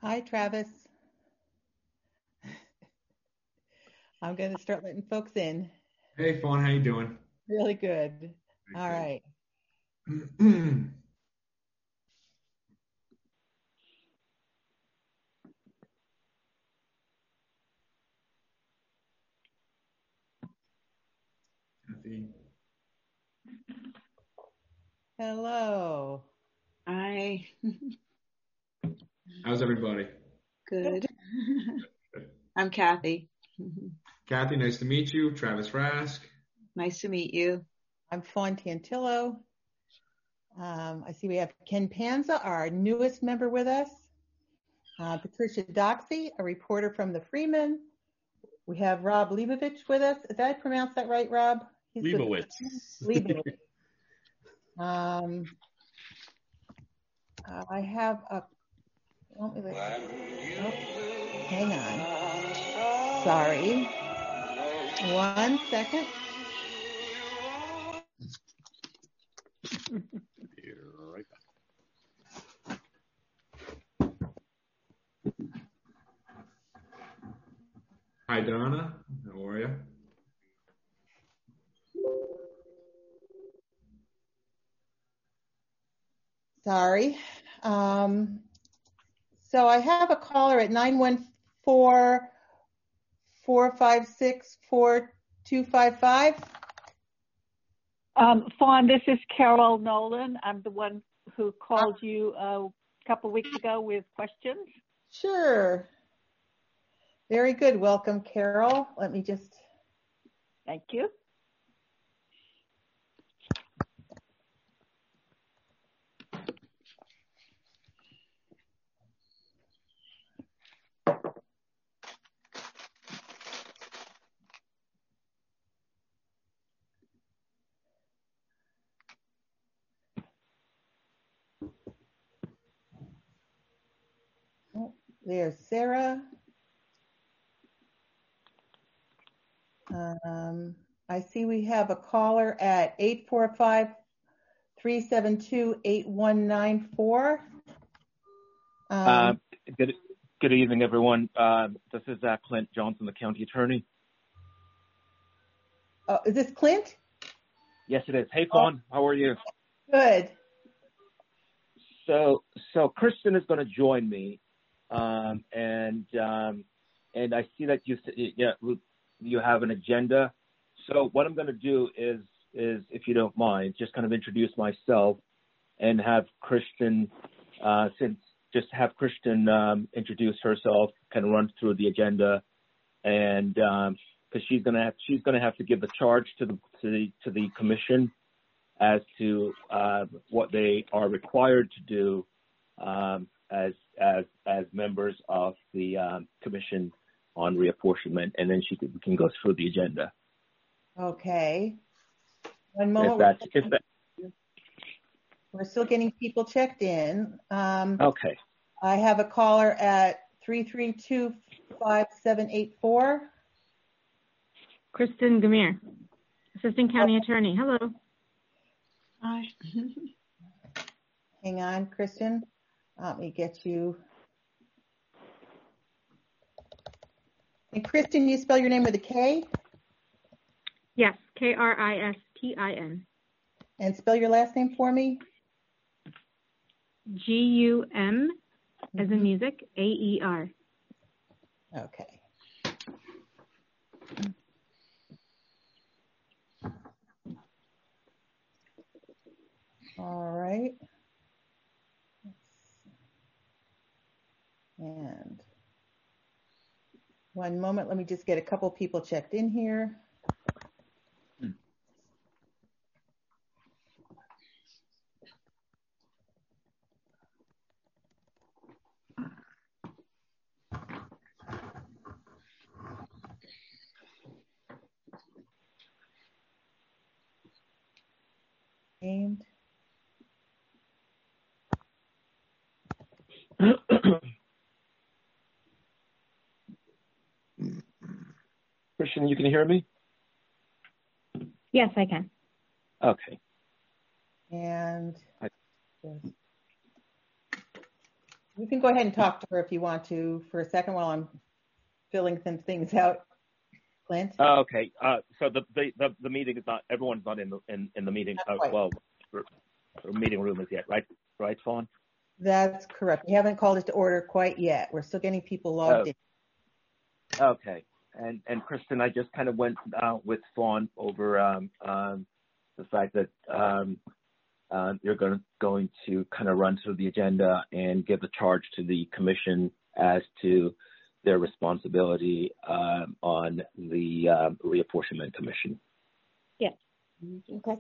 Hi, Travis. I'm going to start letting folks in. Hey, Fawn, how you doing? Really good. All Very right. good. Kathy. Hello. Hi. How's everybody? Good. Good. I'm Kathy. Kathy, nice to meet you. Travis Rask. Nice to meet you. I'm Fawn Tantillo. I see we have Ken Panza, our newest member with us. Patricia Doxey, a reporter from the Freeman. We have Rob Leibovich with us. Did I pronounce that right, Rob? Leibowitz. Leibovich. I have a. Hang on. Sorry. 1 second. Be right back. Hi, Donna. How are you? Sorry. So I have a caller at 914-456-4255. Fawn, this is Carol Nolan. I'm the one who called you a couple weeks ago with questions. Sure. Very good. Welcome, Carol. Let me just. Thank you. There's Sarah. I see we have a caller at 845-372-8194. Good evening, everyone. This is Clint Johnson, the county attorney. Is this Clint? Yes, it is. Hey, Fawn, how are you? Good. So Kristen is going to join me, and I see that you have an agenda. So what I'm going to do is if you don't mind, just kind of introduce myself and have Kristen introduce herself, kind of run through the agenda, and because she's gonna have to give the charge to the commission as to what they are required to do as members of the commission on reapportionment, and then we can go through the agenda. Okay. One moment. We're still getting people checked in. Okay. I have a caller at 332-5784. Kristen Gamir, Assistant County Attorney. Hello. Hi. Hang on, Kristen. Let me get you. And Kristen, you spell your name with a K? Yes, Kristin. And spell your last name for me? Gum, as in music, AER. Okay. All right. And one moment, let me just get a couple people checked in here. Named. Kristen, you can hear me? Yes, I can. Okay. And You can go ahead and talk to her if you want to for a second while I'm filling some things out. Clint? Okay. So the meeting is not, everyone's not in the meeting. Meeting room is yet, right? Right, Fawn? That's correct. We haven't called it to order quite yet. We're still getting people logged in. Okay. And Kristen, I just kind of went with Fawn over the fact that you're going to kind of run through the agenda and give the charge to the commission as to their responsibility on the reapportionment commission. Yes. Okay.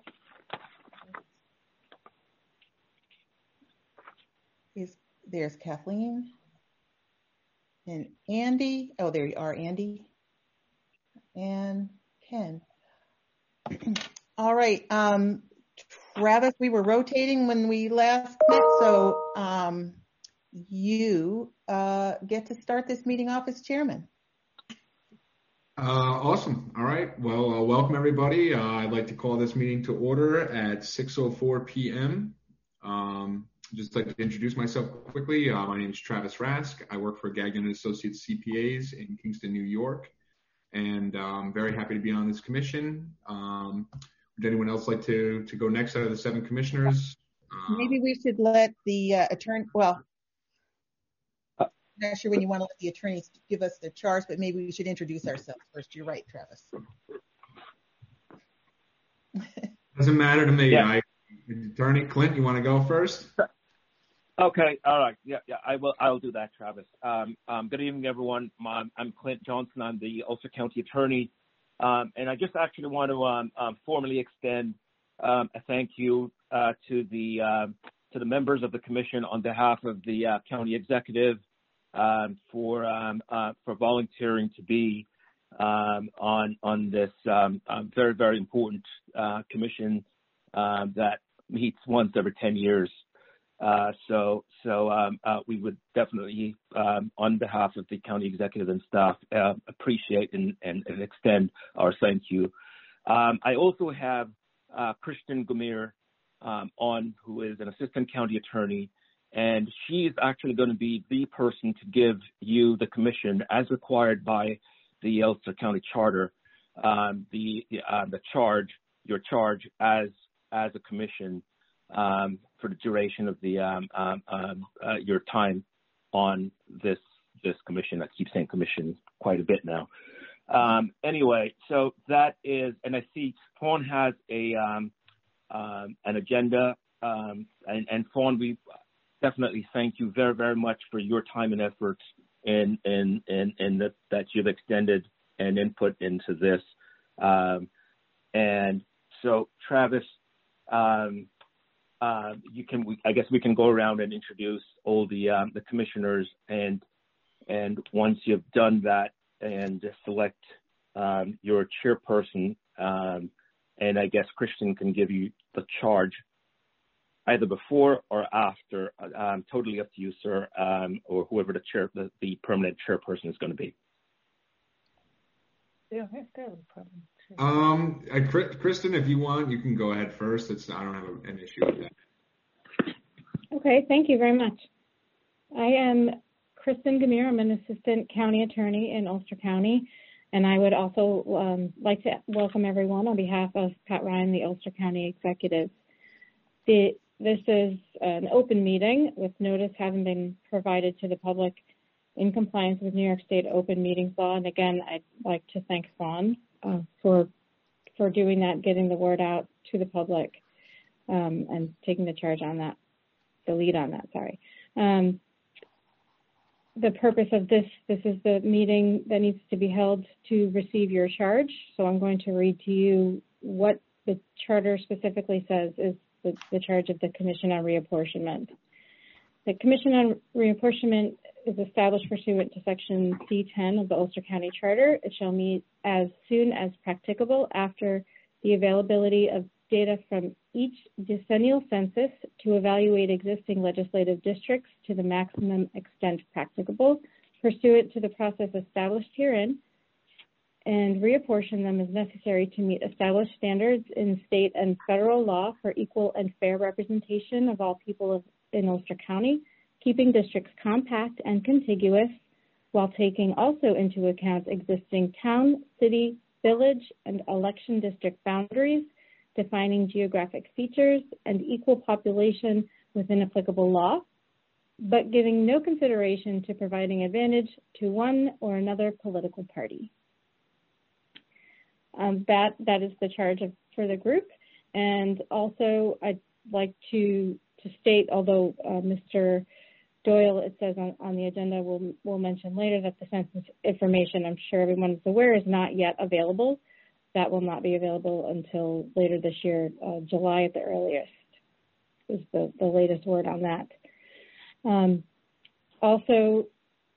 There's Kathleen and Andy. Oh, there you are, Andy and Ken. All right. Travis, we were rotating when we last met, so you get to start this meeting off as chairman. Awesome. All right. Well, welcome everybody. I'd like to call this meeting to order at 6:04 p.m. Just like to introduce myself quickly. My name is Travis Rask. I work for Gagnon & Associates CPAs in Kingston, New York, and I'm very happy to be on this commission. Would anyone else like to go next out of the 7 commissioners? Maybe we should let the attorney, well, I'm not sure when you want to let the attorneys give us the charge, but maybe we should introduce ourselves first. You're right, Travis. Doesn't matter to me. Yeah. Attorney Clint, you want to go first? Okay. All right. Yeah. I will. I'll do that, Travis. Good evening, everyone. I'm Clint Johnson. I'm the Ulster County Attorney, and I just actually want to formally extend a thank you to the members of the commission on behalf of the county executive for volunteering to be on this very, very important commission that meets once every 10 years. So we would definitely, on behalf of the county executive and staff, appreciate and extend our thank you. I also have Kristen Gumir on, who is an assistant county attorney, and she is actually going to be the person to give you, the commission, as required by the Ulster County Charter, your charge as a commission for the duration of the your time on this commission. I keep saying commission quite a bit now. Anyway, so that is, and I see Fawn has an agenda, and Fawn, we definitely thank you very, very much for your time and efforts and that you've extended and input into this. And so, Travis, I guess we can go around and introduce all the commissioners, and once you've done that, and select your chairperson, and I guess Christian can give you the charge either before or after. Totally up to you, sir, or whoever the permanent chairperson is going to be. Yeah, Kristen, if you want, you can go ahead first. I don't have an issue with that. Okay, thank you very much. I am Kristen Gumir. I'm an assistant county attorney in Ulster County, and I would also like to welcome everyone on behalf of Pat Ryan, the Ulster County executive. This is an open meeting with notice having been provided to the public in compliance with New York State open meetings law. And again, I'd like to thank Fawn for doing that, getting the word out to the public, and taking the charge on that, the lead on that, sorry. The purpose of this is the meeting that needs to be held to receive your charge. So I'm going to read to you what the charter specifically says is the charge of the Commission on Reapportionment. The Commission on Reapportionment is established pursuant to Section C10 of the Ulster County Charter. It shall meet as soon as practicable after the availability of data from each decennial census to evaluate existing legislative districts to the maximum extent practicable, pursuant to the process established herein, and reapportion them as necessary to meet established standards in state and federal law for equal and fair representation of all people in Ulster County, keeping districts compact and contiguous while taking also into account existing town, city, village, and election district boundaries, defining geographic features and equal population within applicable law, but giving no consideration to providing advantage to one or another political party. That is the charge for the group. And also, I'd like to state, although Mr. Doyle, it says on the agenda, we'll mention later that the census information, I'm sure everyone is aware, is not yet available. That will not be available until later this year, July at the earliest, is the latest word on that. Also,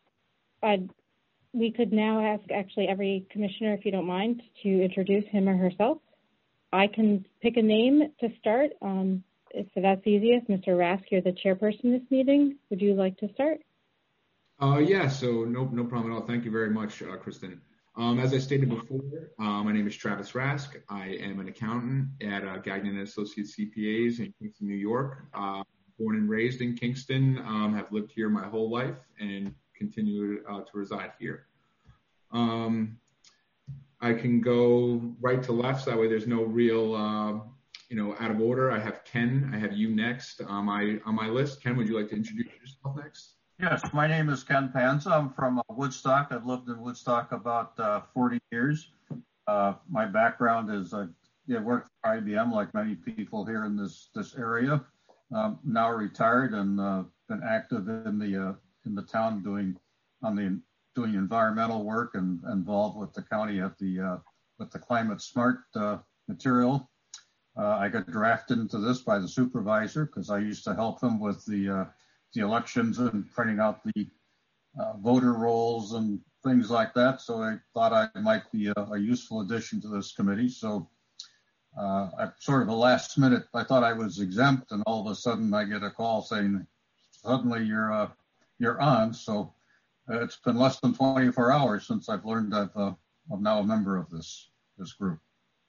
we could now ask actually every commissioner, if you don't mind, to introduce him or herself. I can pick a name to start. If that's easiest, Mr. Rask, you're the chairperson of this meeting. Would you like to start? Yeah, so no problem at all. Thank you very much, Kristen. As I stated before, my name is Travis Rask. I am an accountant at Gagnon & Associates CPAs in Kingston, New York. Born and raised in Kingston, have lived here my whole life and continue to reside here. I can go right to left, so that way there's no real, out of order. I have Ken. I have you next on my list. Ken, would you like to introduce yourself next? Yes, my name is Ken Panza. I'm from Woodstock. I've lived in Woodstock about 40 years. My background is I worked for IBM, like many people here in this area. Now retired and been active in the town doing environmental work and involved with the county with the climate smart material. I got drafted into this by the supervisor because I used to help him with the elections and printing out the voter rolls and things like that. So I thought I might be a useful addition to this committee. So I sort of a last minute, I thought I was exempt, and all of a sudden I get a call saying, suddenly you're on. So it's been less than 24 hours since I've learned I'm now a member of this group.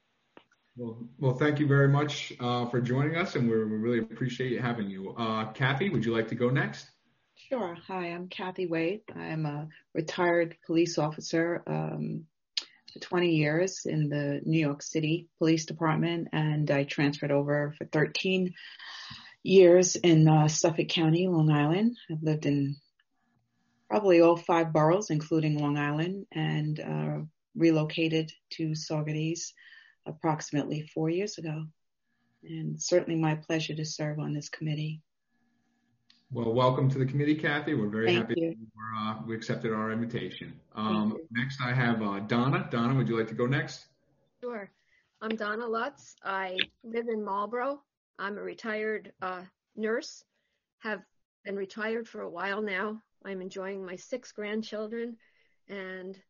Well, thank you very much for joining us, and we really appreciate having you. Kathy, would you like to go next? Sure. Hi, I'm Kathy Wade. I'm a retired police officer for 20 years in the New York City Police Department, and I transferred over for 13 years in Suffolk County, Long Island. I've lived in probably all 5 boroughs, including Long Island, and relocated to Saugerties approximately 4 years ago. And certainly my pleasure to serve on this committee. Well, welcome to the committee, Kathy. We're very Thank happy you. we accepted our invitation. Thank you. Next, I have Donna. Donna, would you like to go next? Sure. I'm Donna Lutz. I live in Marlborough. I'm a retired nurse, have been retired for a while now. I'm enjoying my 6 grandchildren, and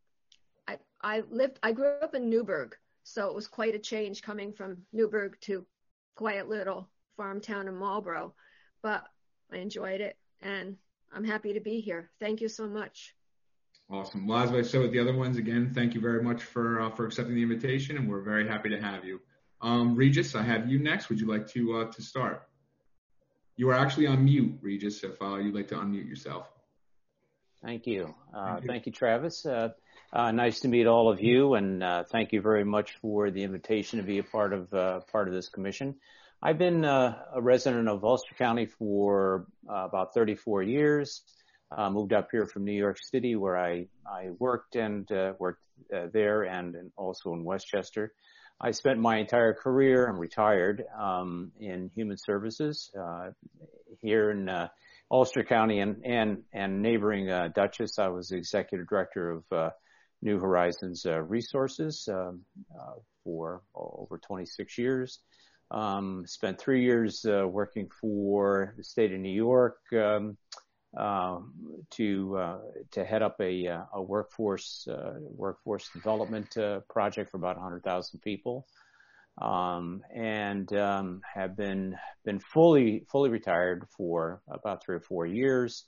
I grew up in Newburgh, so it was quite a change coming from Newburgh to quiet little farm town in Marlborough, but I enjoyed it, and I'm happy to be here. Thank you so much. Awesome. Well, as I said with the other ones, again, thank you very much for accepting the invitation, and we're very happy to have you. Regis, I have you next. Would you like to start? You are actually on mute, Regis, if you'd like to unmute yourself. Thank you. Thank you, Travis. Nice to meet all of you, and thank you very much for the invitation to be a part of this commission. I've been a resident of Ulster County for about 34 years. Moved up here from New York City, where I worked there and also in Westchester. I spent my entire career, I'm retired, in human services here in Ulster County and neighboring Dutchess. I was the executive director of New Horizons Resources for over 26 years. Spent 3 years working for the state of New York to head up a workforce development project for about 100,000 people, and have been fully retired for about 3 or 4 years.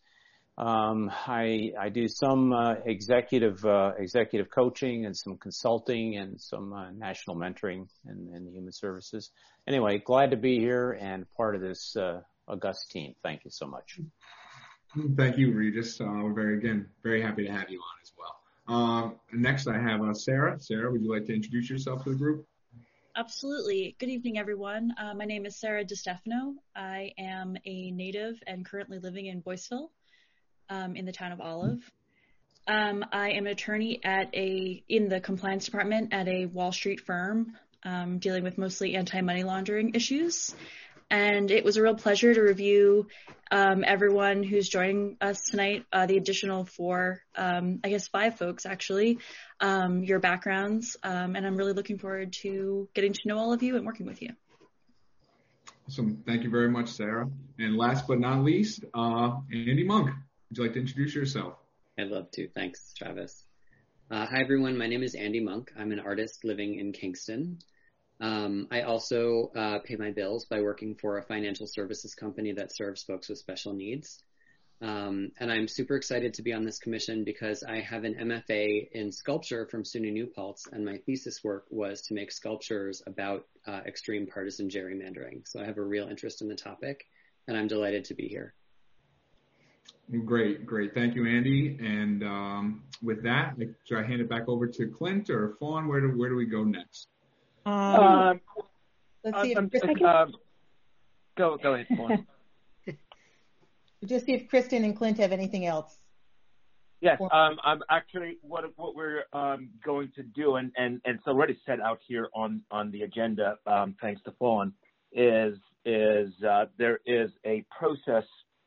I do some executive coaching and some consulting and some national mentoring in human services. Anyway, glad to be here and part of this august team. Thank you so much. Thank you, Regis. We're very happy to have you on as well. Next, I have Sarah. Sarah, would you like to introduce yourself to the group? Absolutely. Good evening, everyone. My name is Sarah DiStefano. I am a native and currently living in Boyceville, in the town of Olive. I am an attorney in the compliance department at a Wall Street firm, dealing with mostly anti-money laundering issues. And it was a real pleasure to review everyone who's joining us tonight, the additional 5 folks actually, your backgrounds. And I'm really looking forward to getting to know all of you and working with you. Awesome. Thank you very much, Sarah. And last but not least, Andy Monk. Would you like to introduce yourself? I'd love to. Thanks, Travis. Hi, everyone. My name is Andy Monk. I'm an artist living in Kingston. I also pay my bills by working for a financial services company that serves folks with special needs. And I'm super excited to be on this commission because I have an MFA in sculpture from SUNY New Paltz, and my thesis work was to make sculptures about extreme partisan gerrymandering. So I have a real interest in the topic, and I'm delighted to be here. Great. Thank you, Andy. And with that, should I hand it back over to Clint or Fawn? Where do we go next? Let's see if Kristen go ahead, Fawn. Just see if Kristen and Clint have anything else. Yes, I'm actually what we're going to do, and it's already set out here on the agenda, thanks to Fawn, is there is a process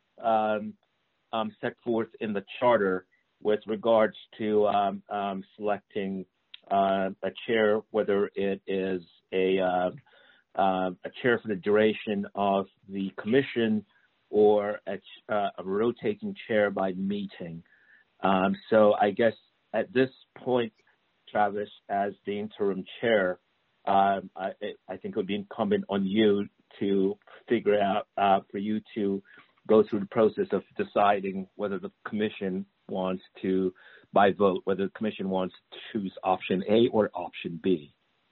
set forth in the charter with regards to selecting a chair, whether it is a chair for the duration of the commission or a rotating chair by meeting. So I guess at this point, Travis, as the interim chair, I think it would be incumbent on you to figure out for you to go through the process of deciding whether the commission wants to, by vote, whether the commission wants to choose option A or option B.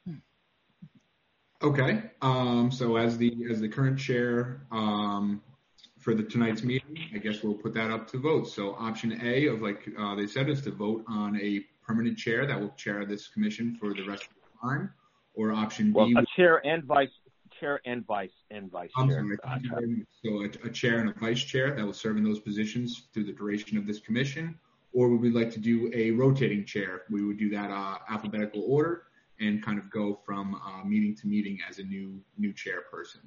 Okay. So as the current chair for tonight's meeting, I guess we'll put that up to vote. So option A of they said is to vote on a permanent chair that will chair this commission for the rest of the time, or option B. Well, a chair and vice chair. I'm sorry. So a chair and a vice chair that will serve in those positions through the duration of this commission, or would we like to do a rotating chair? We would do that alphabetical order and kind of go from meeting to meeting as a new chairperson.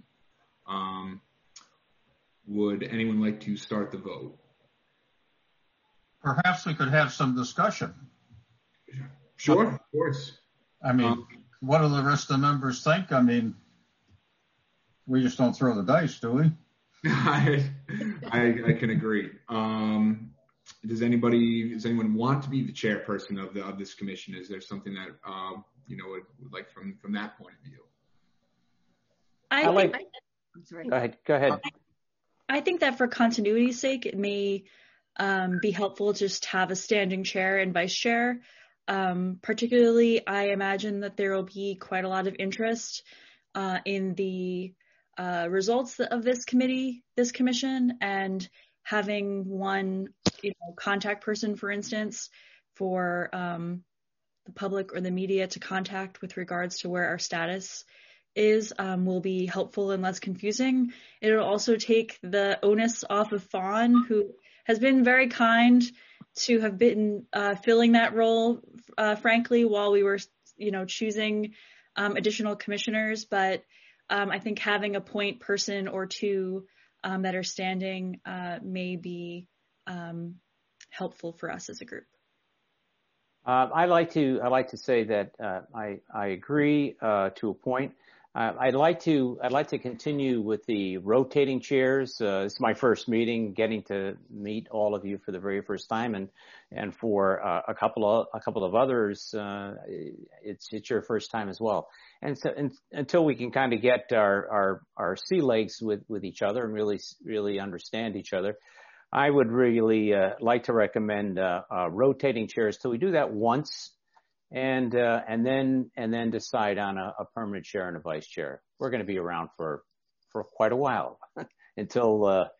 Would anyone like to start the vote? Perhaps we could have some discussion. Sure, of course. I mean, what do the rest of the members think? I mean, we just don't throw the dice, do we? I can agree. Does anyone want to be the chairperson of this commission? Is there something that would like from that point of view? I'm sorry. Go ahead. I think that for continuity's sake, it may be helpful to just have a standing chair and vice chair. Particularly, I imagine that there will be quite a lot of interest in the results of this commission, and having one contact person, for instance, for the public or the media to contact with regards to where our status is will be helpful and less confusing. It'll also take the onus off of Fawn, who has been very kind to have been filling that role, frankly, while we were, choosing additional commissioners. But I think having a point person or two that are standing may be helpful for us as a group. I like to say that I agree to a point. I'd like to continue with the rotating chairs. It's my first meeting, getting to meet all of you for the very first time, and for a couple of others, it's your first time as well. And so until we can kind of get our sea legs with each other and really understand each other, I would really like to recommend rotating chairs till we do that once. And then decide on a permanent chair and a vice chair. We're going to be around for quite a while until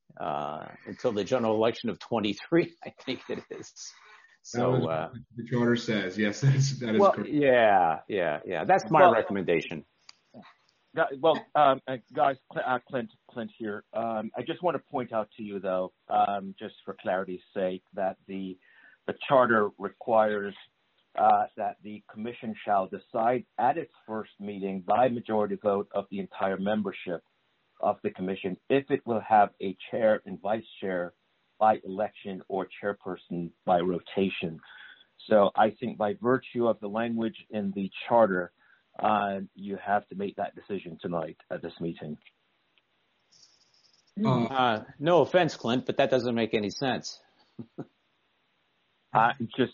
until the general election of 23, I think it is. So the charter says, yes, that is well, correct. Yeah. That's my recommendation. Well, guys, Clint here. I just want to point out to you, though, just for clarity's sake, that the charter requires that the commission shall decide at its first meeting by majority vote of the entire membership of the commission if it will have a chair and vice chair by election or chairperson by rotation. So I think by virtue of the language in the charter, you have to make that decision tonight at this meeting. No offense, Clint, but that doesn't make any sense. I'm just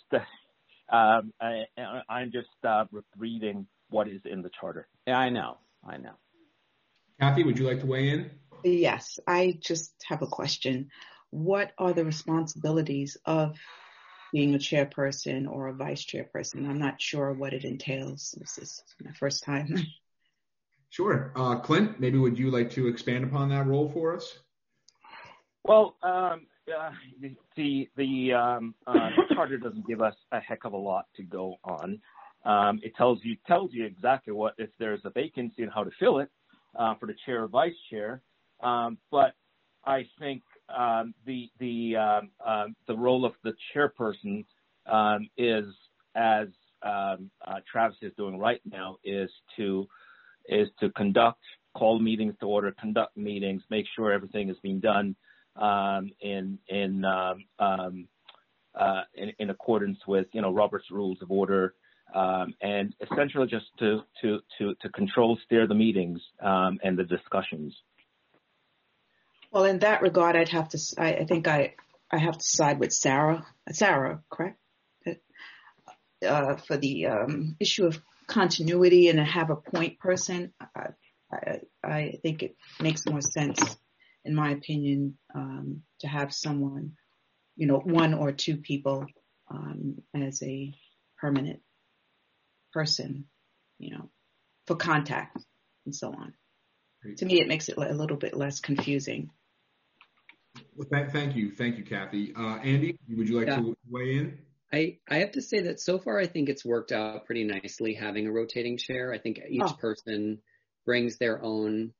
reading what is in the charter. Yeah, I know. Kathy, would you like to weigh in? Yes, I just have a question. What are the responsibilities of being a chairperson or a vice chairperson? I'm not sure what it entails. This is my first time. Sure. Clint, maybe would you like to expand upon that role for us? Well, the charter doesn't give us a heck of a lot to go on. It tells you exactly what, if there's a vacancy and how to fill it for the chair or vice chair. But I think the role of the chairperson is, as Travis is doing right now, is to call meetings to order, conduct meetings, make sure everything is being done in accordance with Robert's Rules of Order, and essentially just to steer the meetings and the discussions. Well, in that regard, I think I have to side with Sarah. Sarah, correct? For the issue of continuity and to have a point person, I think it makes more sense, in my opinion, to have someone, one or two people as a permanent person, for contact and so on. Great. To me, it makes it a little bit less confusing. Well, thank you, Kathy. Andy, would you like to weigh in? I have to say that so far, I think it's worked out pretty nicely having a rotating chair. I think each person brings their own,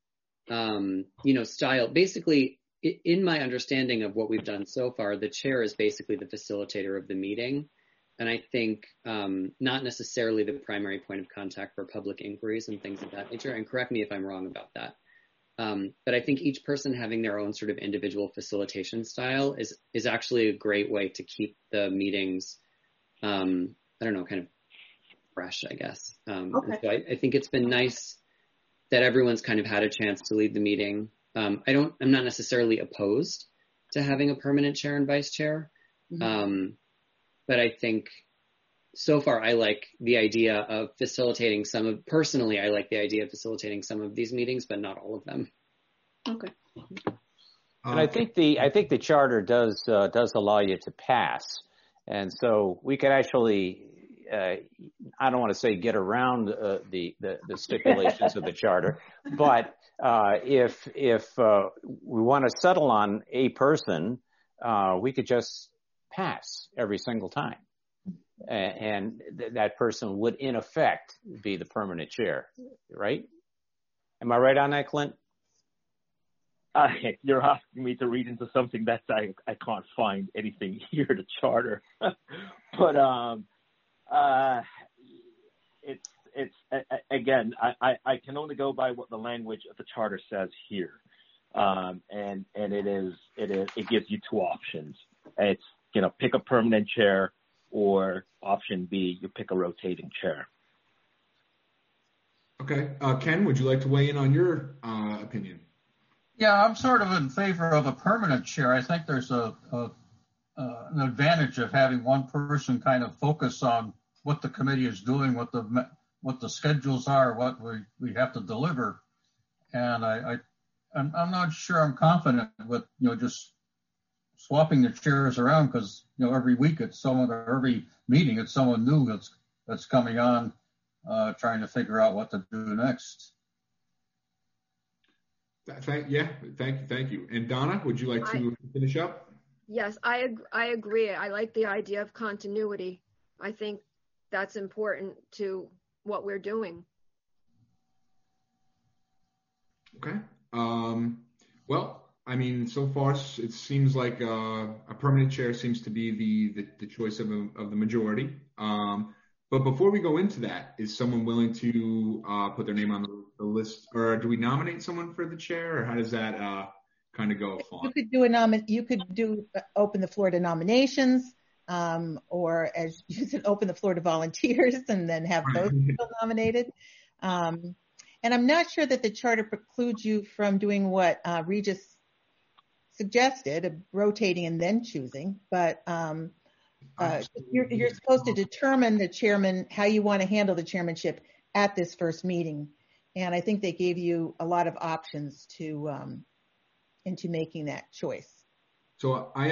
style. Basically, in my understanding of what we've done so far, the chair is basically the facilitator of the meeting. And I think not necessarily the primary point of contact for public inquiries and things of that nature. And correct me if I'm wrong about that. But I think each person having their own sort of individual facilitation style is actually a great way to keep the meetings, kind of fresh, I guess. Okay. So I think it's been nice that everyone's kind of had a chance to lead the meeting. I'm not necessarily opposed to having a permanent chair and vice chair. Mm-hmm. But I think so far I like the idea of facilitating personally, I like the idea of facilitating some of these meetings, but not all of them. Okay. And I think the charter does allow you to pass. And so we could actually, I don't want to say get around the stipulations of the charter, but if we want to settle on a person, we could just pass every single time. And that person would, in effect, be the permanent chair, right? Am I right on that, Clint? You're asking me to read into something that I can't find anything here in the charter. But it's again, I can only go by what the language of the charter says here, and it gives you two options. It's pick a permanent chair, or option B, you pick a rotating chair. Okay. Ken, would you like to weigh in on your opinion? Yeah, I'm sort of in favor of a permanent chair. I think there's an advantage of having one person kind of focus on what the committee is doing, what the schedules are, what we have to deliver. And I'm not sure I'm confident with, just swapping the chairs around, because every week it's someone, or every meeting it's someone new that's coming on, trying to figure out what to do next. Thank you. And Donna, would you like to finish up? Yes, I agree. I like the idea of continuity. I think that's important to what we're doing. Okay. Well, I mean, so far it seems like a permanent chair seems to be the choice of the majority. But before we go into that, is someone willing to put their name on the list, or do we nominate someone for the chair, or how does that kind of go? You could do You could open the floor to nominations, or as you said, open the floor to volunteers, and then have those people nominated. And I'm not sure that the charter precludes you from doing what Regis suggested, of rotating and then choosing, but you're supposed to determine the chairman, how you want to handle the chairmanship at this first meeting. And I think they gave you a lot of options into making that choice. So I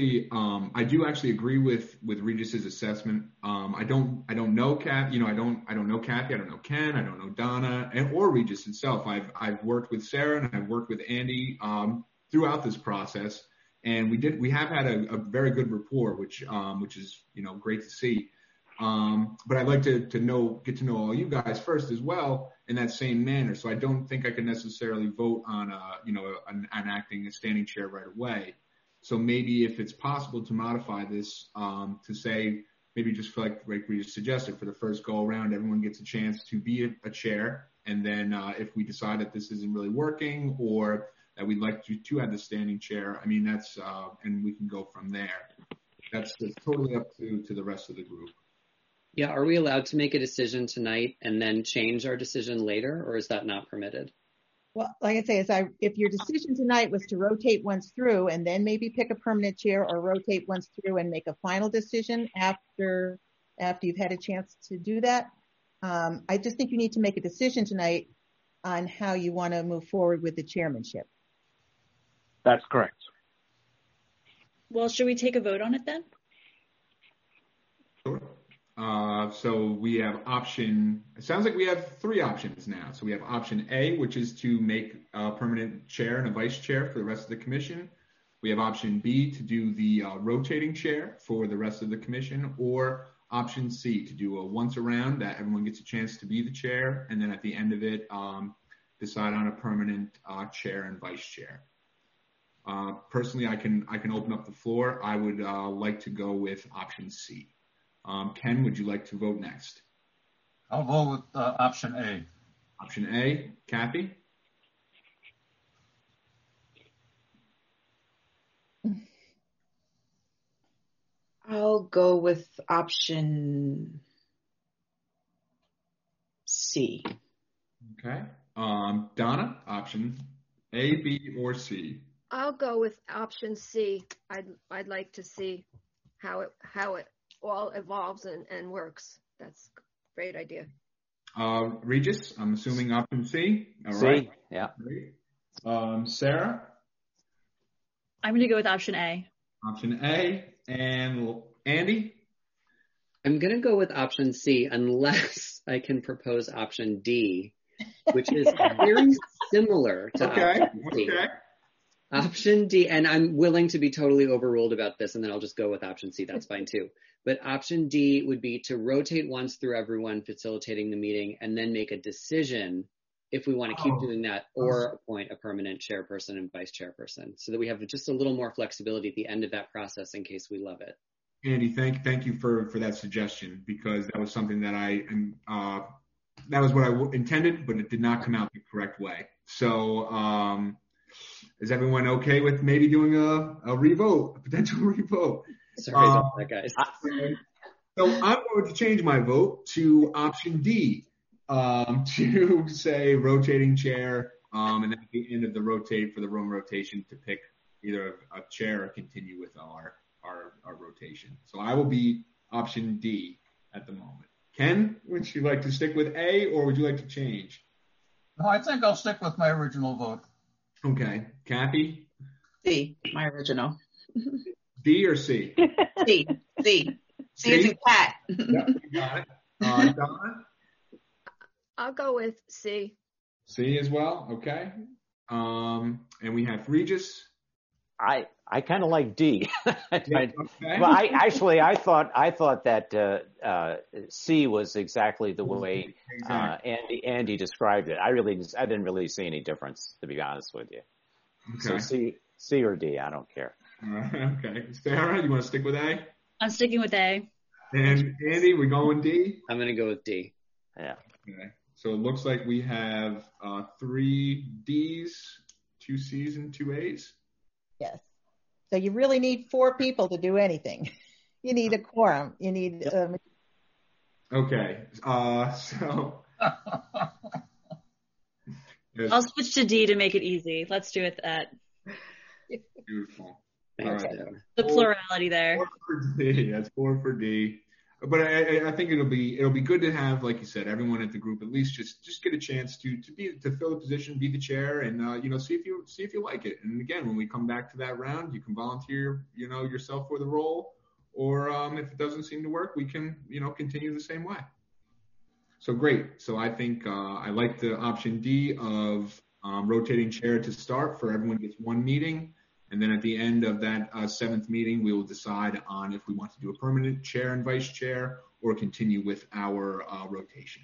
do actually agree with Regis's assessment. I don't know Kathy, I don't know Kathy, I don't know Ken, I don't know Donna, or Regis itself. I've worked with Sarah and I've worked with Andy throughout this process, and we have had a very good rapport, which is great to see. But I'd like to get to know all you guys first as well in that same manner. So I don't think I can necessarily vote on an acting a standing chair right away. So maybe if it's possible to modify this to say, maybe just like we just suggested, for the first go around, everyone gets a chance to be a chair. And then if we decide that this isn't really working, or that we'd like to have the standing chair, I mean, that's, and we can go from there. That's totally up to the rest of the group. Yeah, are we allowed to make a decision tonight and then change our decision later, or is that not permitted? Well, like I say, if your decision tonight was to rotate once through and then maybe pick a permanent chair, or rotate once through and make a final decision after you've had a chance to do that, I just think you need to make a decision tonight on how you want to move forward with the chairmanship. That's correct. Well, should we take a vote on it then? Sure. So we have it sounds like we have three options now. So we have option A, which is to make a permanent chair and a vice chair for the rest of the commission. We have option B, to do the rotating chair for the rest of the commission, or option C, to do a once around that everyone gets a chance to be the chair, and then at the end of it, decide on a permanent chair and vice chair. Personally, I can open up the floor. I would like to go with option C. Ken, would you like to vote next? I'll vote with option A. Option A. Kathy? I'll go with option C. Okay. Donna, option A, B, or C? I'll go with option C. I'd like to see how it all evolves and works. That's a great idea. Regis, I'm assuming option C. All C, right. yeah. Great. Sarah? I'm going to go with option A. Option A. And Andy? I'm going to go with option C, unless I can propose option D, which is very similar to option C. Okay. Option D, and I'm willing to be totally overruled about this, and then I'll just go with option C. That's fine too. But option D would be to rotate once through everyone facilitating the meeting, and then make a decision if we want to keep doing that, or appoint a permanent chairperson and vice chairperson, so that we have just a little more flexibility at the end of that process in case we love it. Andy, thank you for that suggestion, because that was something that that was what I intended, but it did not come out the correct way. So is everyone okay with maybe doing a potential revote? Sorry about that, guys. So I'm going to change my vote to option D, to say rotating chair, and then at the end of the room rotation, to pick either a chair or continue with our rotation. So I will be option D at the moment. Ken, would you like to stick with A, or would you like to change? No, I think I'll stick with my original vote. Okay. Kathy? C, my original. D or C? C. C is a cat. Yep, you got it. Donna? I'll go with C. C as well. Okay. And we have Regis. I kind of like D. Okay. Well, I thought that C was exactly the way Andy described it. I didn't really see any difference, to be honest with you. Okay. So C or D, I don't care. Okay. Sarah, you want to stick with A? I'm sticking with A. And Andy, we're going D? I'm going to go with D. Yeah. Okay. So it looks like we have 3 Ds, 2 Cs, and 2 As. Yes. So you really need 4 people to do anything. You need a quorum. You need. Okay. So. I'll switch to D to make it easy. Let's do it that. Beautiful. All right. The plurality there. 4 for D. That's 4 for D. But I think it'll be good to have, like you said, everyone at the group at least just get a chance to fill the position, be the chair, and see if you like it. And again, when we come back to that round, you can volunteer yourself for the role, or if it doesn't seem to work, we can continue the same way. So great. So I think I like the option D of rotating chair to start, for everyone gets 1 meeting. And then at the end of that 7th meeting, we will decide on if we want to do a permanent chair and vice chair or continue with our rotation.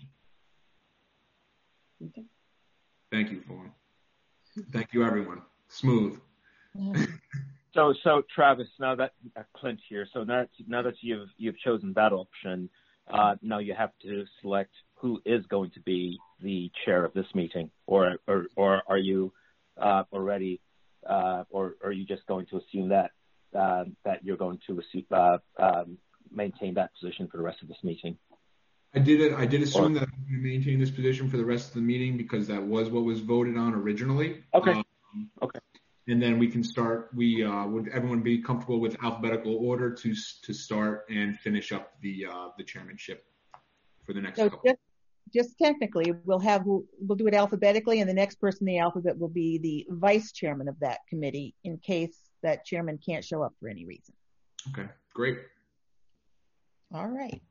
Okay. Thank you, Fawn. Thank you, everyone. Smooth. So Travis, now that Clint here, so now that you've chosen that option, now you have to select who is going to be the chair of this meeting, or are you already? Or are you just going to assume that you're going to maintain that position for the rest of this meeting? I did assume that I'm going to maintain this position for the rest of the meeting because that was what was voted on originally. Okay. Okay. And then we can start. Would everyone be comfortable with alphabetical order to start and finish up the chairmanship for the next couple? Just technically, we'll do it alphabetically, and the next person in the alphabet will be the vice chairman of that committee in case that chairman can't show up for any reason. Okay, great. All right.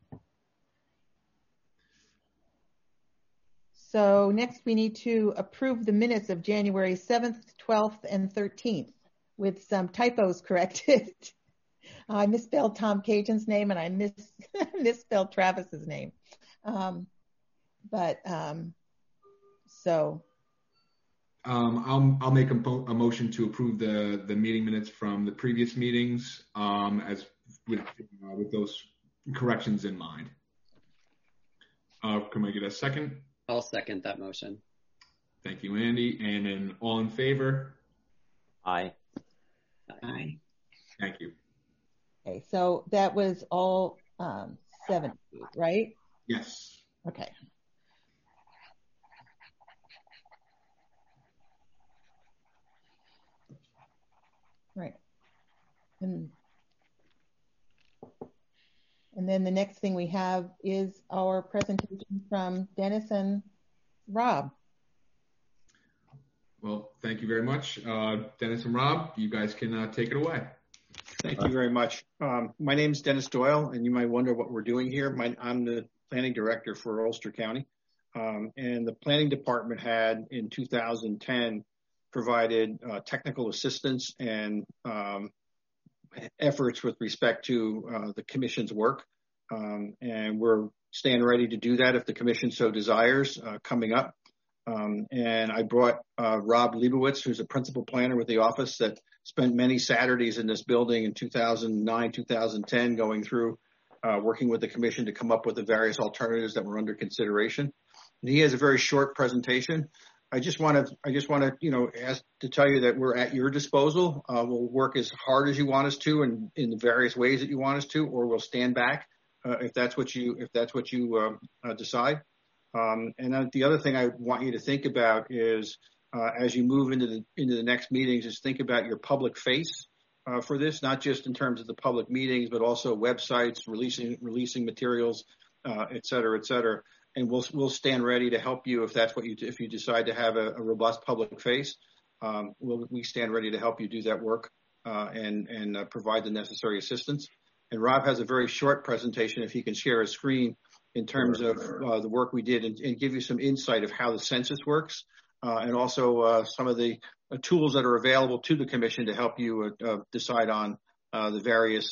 So next we need to approve the minutes of January 7th, 12th, and 13th with some typos corrected. I misspelled Tom Cajun's name and I misspelled Travis's name. I'll make a motion to approve the meeting minutes from the previous meetings as with those corrections in mind. Can I get a second? I'll second that motion. Thank you, Andy. And then all in favor? Aye. Aye. Thank you. Okay, so that was all 7, right? Yes. Okay. Right. And then the next thing we have is our presentation from Dennis and Rob. Well, thank you very much. Dennis and Rob, you guys can take it away. Thank you very much. My name is Dennis Doyle, and you might wonder what we're doing here. I'm the planning director for Ulster County. And the planning department had, in 2010, provided technical assistance and efforts with respect to the commission's work. And we're staying ready to do that if the commission so desires coming up. And I brought Rob Leibowitz, who's a principal planner with the office that spent many Saturdays in this building in 2009, 2010, going through working with the commission to come up with the various alternatives that were under consideration. And he has a very short presentation. I just want to, ask to tell you that we're at your disposal. We'll work as hard as you want us to, and in the various ways that you want us to, or we'll stand back if that's what you decide. And then the other thing I want you to think about is, as you move into the next meetings, is think about your public face for this, not just in terms of the public meetings, but also websites, releasing materials, et cetera, et cetera. And we'll stand ready to help you if you decide to have a robust public face. We stand ready to help you do that work and provide the necessary assistance. And Rob has a very short presentation, if he can share his screen, in terms of the work we did and give you some insight of how the census works. and also some of the tools that are available to the commission to help you decide on the various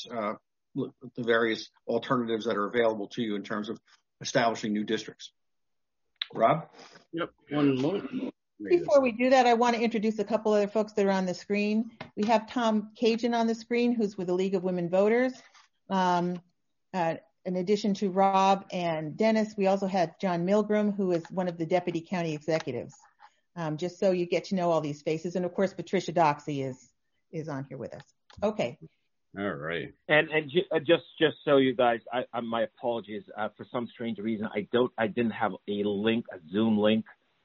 alternatives that are available to you in terms of establishing new districts. Rob? Yep, one moment. Before we do that, I want to introduce a couple other folks that are on the screen. We have Tom Cajun on the screen, who's with the League of Women Voters. In addition to Rob and Dennis, we also have John Milgram, who is one of the deputy county executives. Just so you get to know all these faces. And of course, Patricia Doxey is on here with us. Okay. All right. And just so you guys, my apologies. For some strange reason, I didn't have a Zoom link,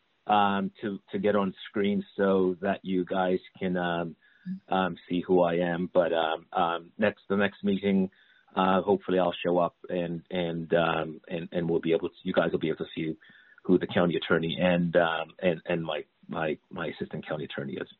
to get on screen so that you guys can see who I am. But the next meeting, hopefully I'll show up and we'll be able to. You guys will be able to see who the county attorney and my assistant county attorney is.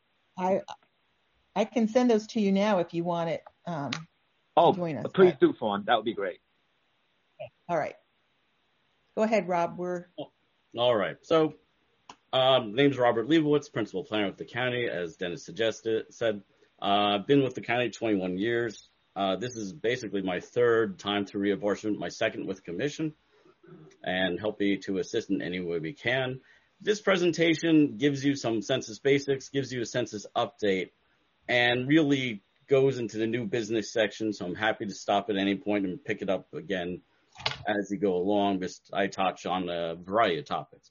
I can send those to you now if you want it. Join us. Please do, Fawn. That would be great. Okay. All right. Go ahead, Rob. All right. So, name's Robert Leibowitz, principal planner with the county, as Dennis said. I've been with the county 21 years. This is basically my third time through reapportionment, my second with commission, and helping to assist in any way we can. This presentation gives you some census basics, gives you a census update, and really goes into the new business section. So I'm happy to stop at any point and pick it up again as you go along. I touch on a variety of topics.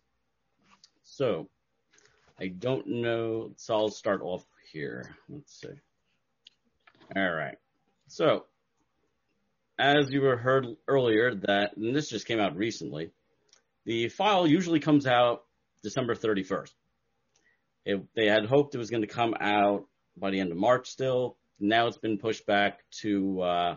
So I don't know. So I'll start off here. Let's see. All right. So as you were heard earlier, and this just came out recently, the file usually comes out December 31st. They had hoped it was going to come out by the end of March still. Now it's been pushed back to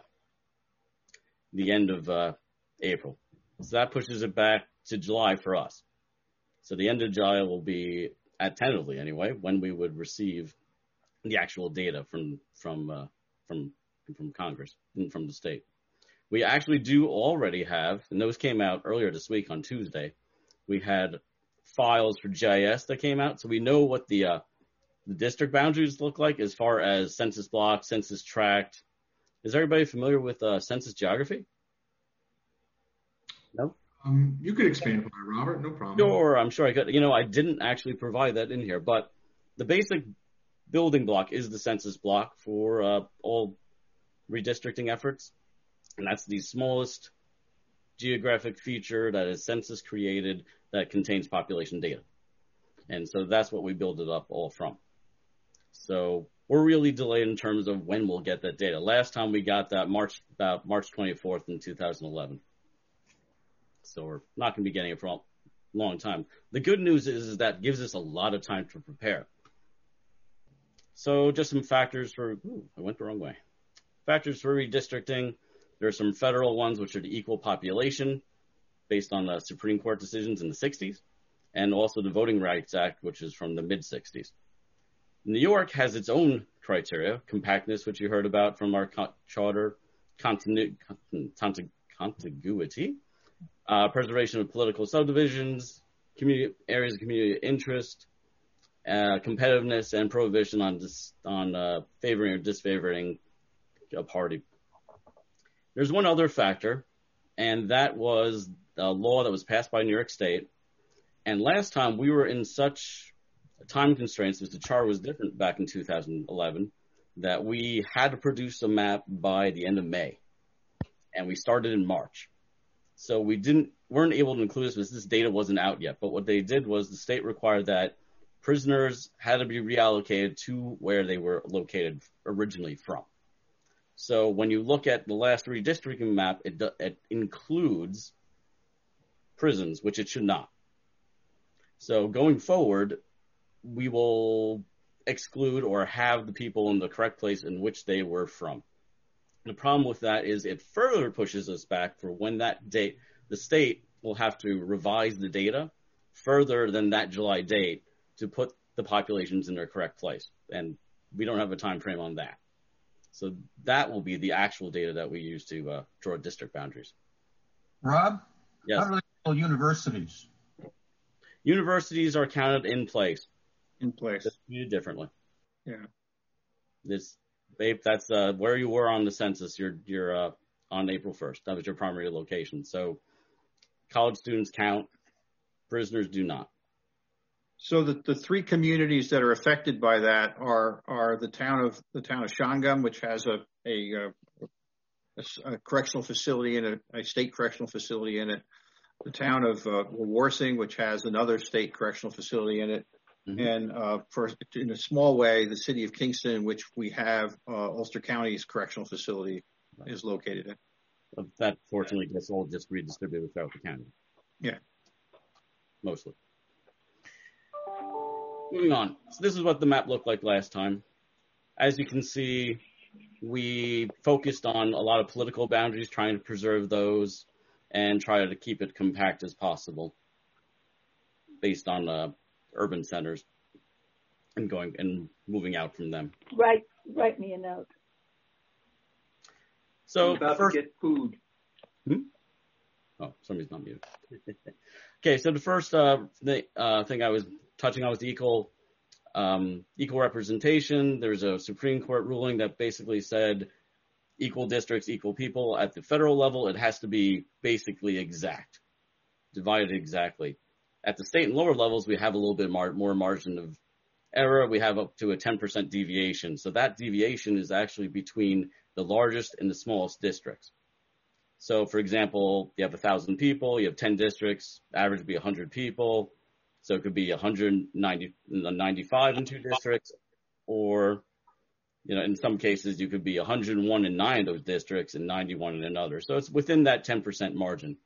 the end of April. So that pushes it back to July for us. So the end of July will be, tentatively anyway, when we would receive the actual data from Congress and from the state. We actually do already have, and those came out earlier this week on Tuesday, we had files for GIS that came out, so we know what the district boundaries look like as far as census block, census tract. Is everybody familiar with census geography? No? You could expand upon it, Robert, no problem. Sure, I'm sure I could. I didn't actually provide that in here, but the basic building block is the census block for all redistricting efforts. And that's the smallest geographic feature that is census created that contains population data. And so that's what we build it up all from. So we're really delayed in terms of when we'll get that data. Last time we got that about March 24th in 2011. So we're not going to be getting it for a long time. The good news is that gives us a lot of time to prepare. So just some factors I went the wrong way. Factors for redistricting. There are some federal ones, which are the equal population based on the Supreme Court decisions in the 60s, and also the Voting Rights Act, which is from the mid-60s. New York has its own criteria, compactness, which you heard about from our charter, contiguity, preservation of political subdivisions, areas of community interest, competitiveness, and prohibition on favoring or disfavoring a party. There's one other factor, and that was a law that was passed by New York State. And last time we were in such time constraints, because the charter was different back in 2011, that we had to produce a map by the end of May. And we started in March. So we weren't able to include this because this data wasn't out yet. But what they did was the state required that prisoners had to be reallocated to where they were located originally from. So when you look at the last redistricting map, it includes prisons, which it should not. So going forward, we will exclude or have the people in the correct place in which they were from. The problem with that is it further pushes us back for when that date, the state will have to revise the data further than that July date to put the populations in their correct place. And we don't have a time frame on that. So that will be the actual data that we use to draw district boundaries. Rob? Yes. How do they call universities? Universities are counted in place. In place. Just viewed differently. Yeah. That's where you were on the census. You're on April 1st. That was your primary location. So college students count. Prisoners do not. So the three communities that are affected by that are the town of Shangam, which has a correctional facility in it, a state correctional facility in it. The town of Warsing, which has another state correctional facility in it. Mm-hmm. And in a small way, the city of Kingston, which we have Ulster County's correctional facility is located in. That fortunately gets all just redistributed throughout the county. Yeah. Mostly. Moving on. So this is what the map looked like last time. As you can see, we focused on a lot of political boundaries, trying to preserve those and try to keep it compact as possible based on urban centers and moving out from them. Write me a note. So I'm about to get food. Oh, somebody's not muted. Okay, so the first thing I was touching on was the equal representation. There's a Supreme Court ruling that basically said equal districts, equal people. At the federal level, it has to be basically exact, divided exactly. At the state and lower levels, we have a little bit more margin of error. We have up to a 10% deviation. So that deviation is actually between the largest and the smallest districts. So, for example, you have 1,000 people, you have 10 districts, average would be 100 people. So it could be 195 in 2 districts, or, in some cases, you could be 101 in 9 of those districts and 91 in another. So it's within that 10% margin.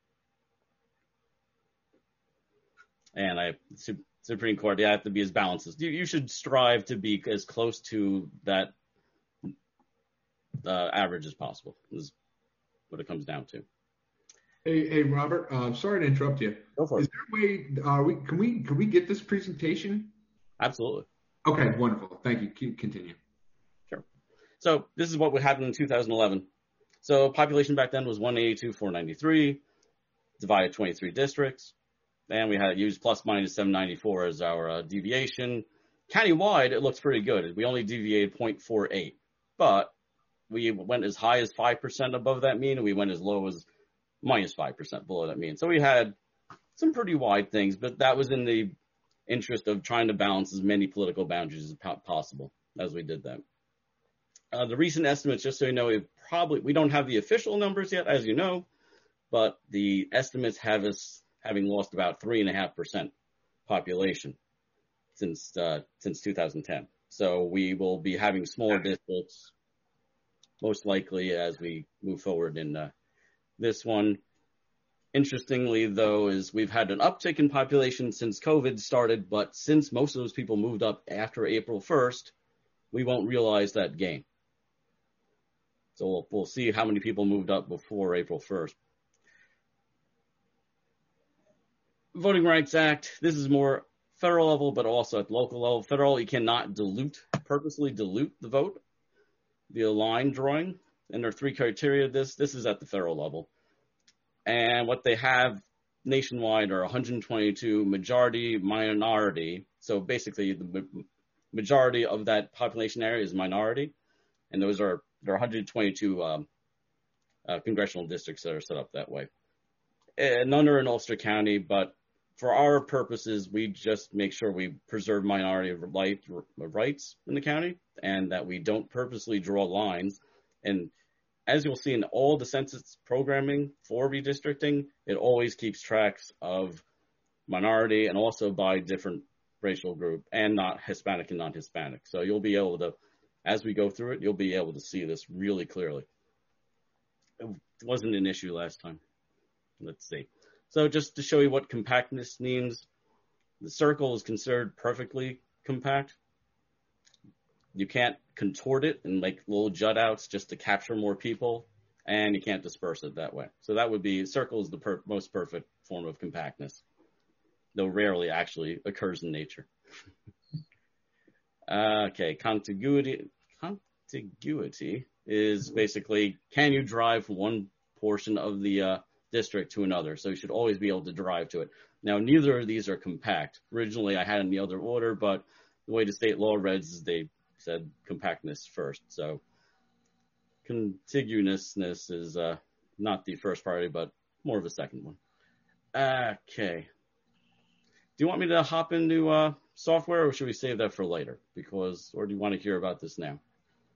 And Supreme Court, have to be as balanced as you should strive to be as close to that average as possible. Is what it comes down to. Hey, Robert. Sorry to interrupt you. Go for it. Is there a way? Can we get this presentation? Absolutely. Okay, wonderful. Thank you. Continue. Sure. So this is what happened in 2011. So population back then was 182,493, divided 23 districts, and we had used plus minus 794 as our deviation. Countywide, it looks pretty good. We only deviated 0.48, but we went as high as 5% above that mean, and we went as low as minus 5% below that mean. So we had some pretty wide things, but that was in the interest of trying to balance as many political boundaries as possible as we did that. The recent estimates, just so you know, we don't have the official numbers yet, as you know, but the estimates have us having lost about 3.5% population since 2010. So we will be having smaller districts, most likely, as we move forward in this one. Interestingly, though, is we've had an uptick in population since COVID started, but since most of those people moved up after April 1st, we won't realize that gain. So we'll see how many people moved up before April 1st. Voting Rights Act, this is more federal level, but also at local level. Federal, you cannot purposely dilute the vote via line drawing. And there are 3 criteria. This is at the federal level. And what they have nationwide are 122 majority, minority. So basically the majority of that population area is minority. And there are 122 congressional districts that are set up that way. And none are in Ulster County, but for our purposes, we just make sure we preserve minority rights in the county and that we don't purposely draw lines. And as you'll see in all the census programming for redistricting, it always keeps tracks of minority and also by different racial group and not Hispanic and non-Hispanic. So you'll be able to, as we go through it, you'll be able to see this really clearly. It wasn't an issue last time. Let's see. So just to show you what compactness means, the circle is considered perfectly compact. You can't contort it and make little jut outs just to capture more people, and you can't disperse it that way. So that would be, circle is the most perfect form of compactness, though rarely actually occurs in nature. Okay, contiguity is basically, can you drive one portion of the district to another. So you should always be able to drive to it. Now, neither of these are compact. Originally, I had in the other order, but the way the state law reads is they said compactness first. So contiguousness is not the first priority, but more of a second one. Okay. Do you want me to hop into software, or should we save that for later? Or do you want to hear about this now?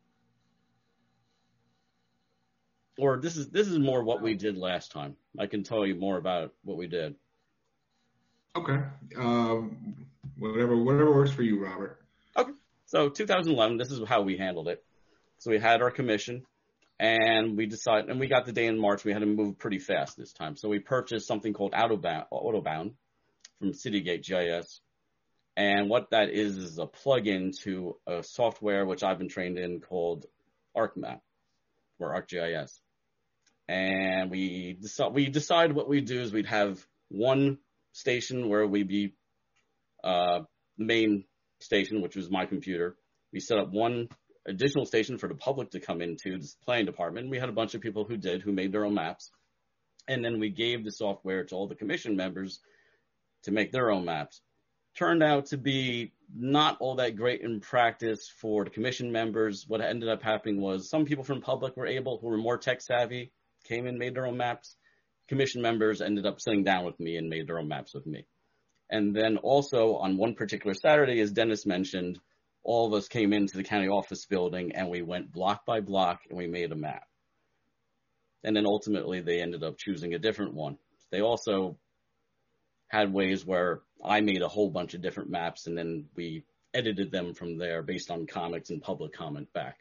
Or this is more what we did last time. I can tell you more about what we did. Okay. Whatever works for you, Robert. Okay. So 2011, this is how we handled it. So we had our commission, and we decided, and we got the day in March. We had to move pretty fast this time. So we purchased something called Autobound from Citygate GIS. And what that is a plug-in to a software which I've been trained in called ArcMap or ArcGIS. And we decided what we'd do is we'd have one station where we'd be the main station, which was my computer. We set up one additional station for the public to come into, the planning department. We had a bunch of people who made their own maps. And then we gave the software to all the commission members to make their own maps. Turned out to be not all that great in practice for the commission members. What ended up happening was some people from public who were more tech savvy, came in, made their own maps. Commission members ended up sitting down with me and made their own maps with me. And then also on one particular Saturday, as Dennis mentioned, all of us came into the county office building and we went block by block and we made a map. And then ultimately they ended up choosing a different one. They also had ways where I made a whole bunch of different maps and then we edited them from there based on comments and public comment back.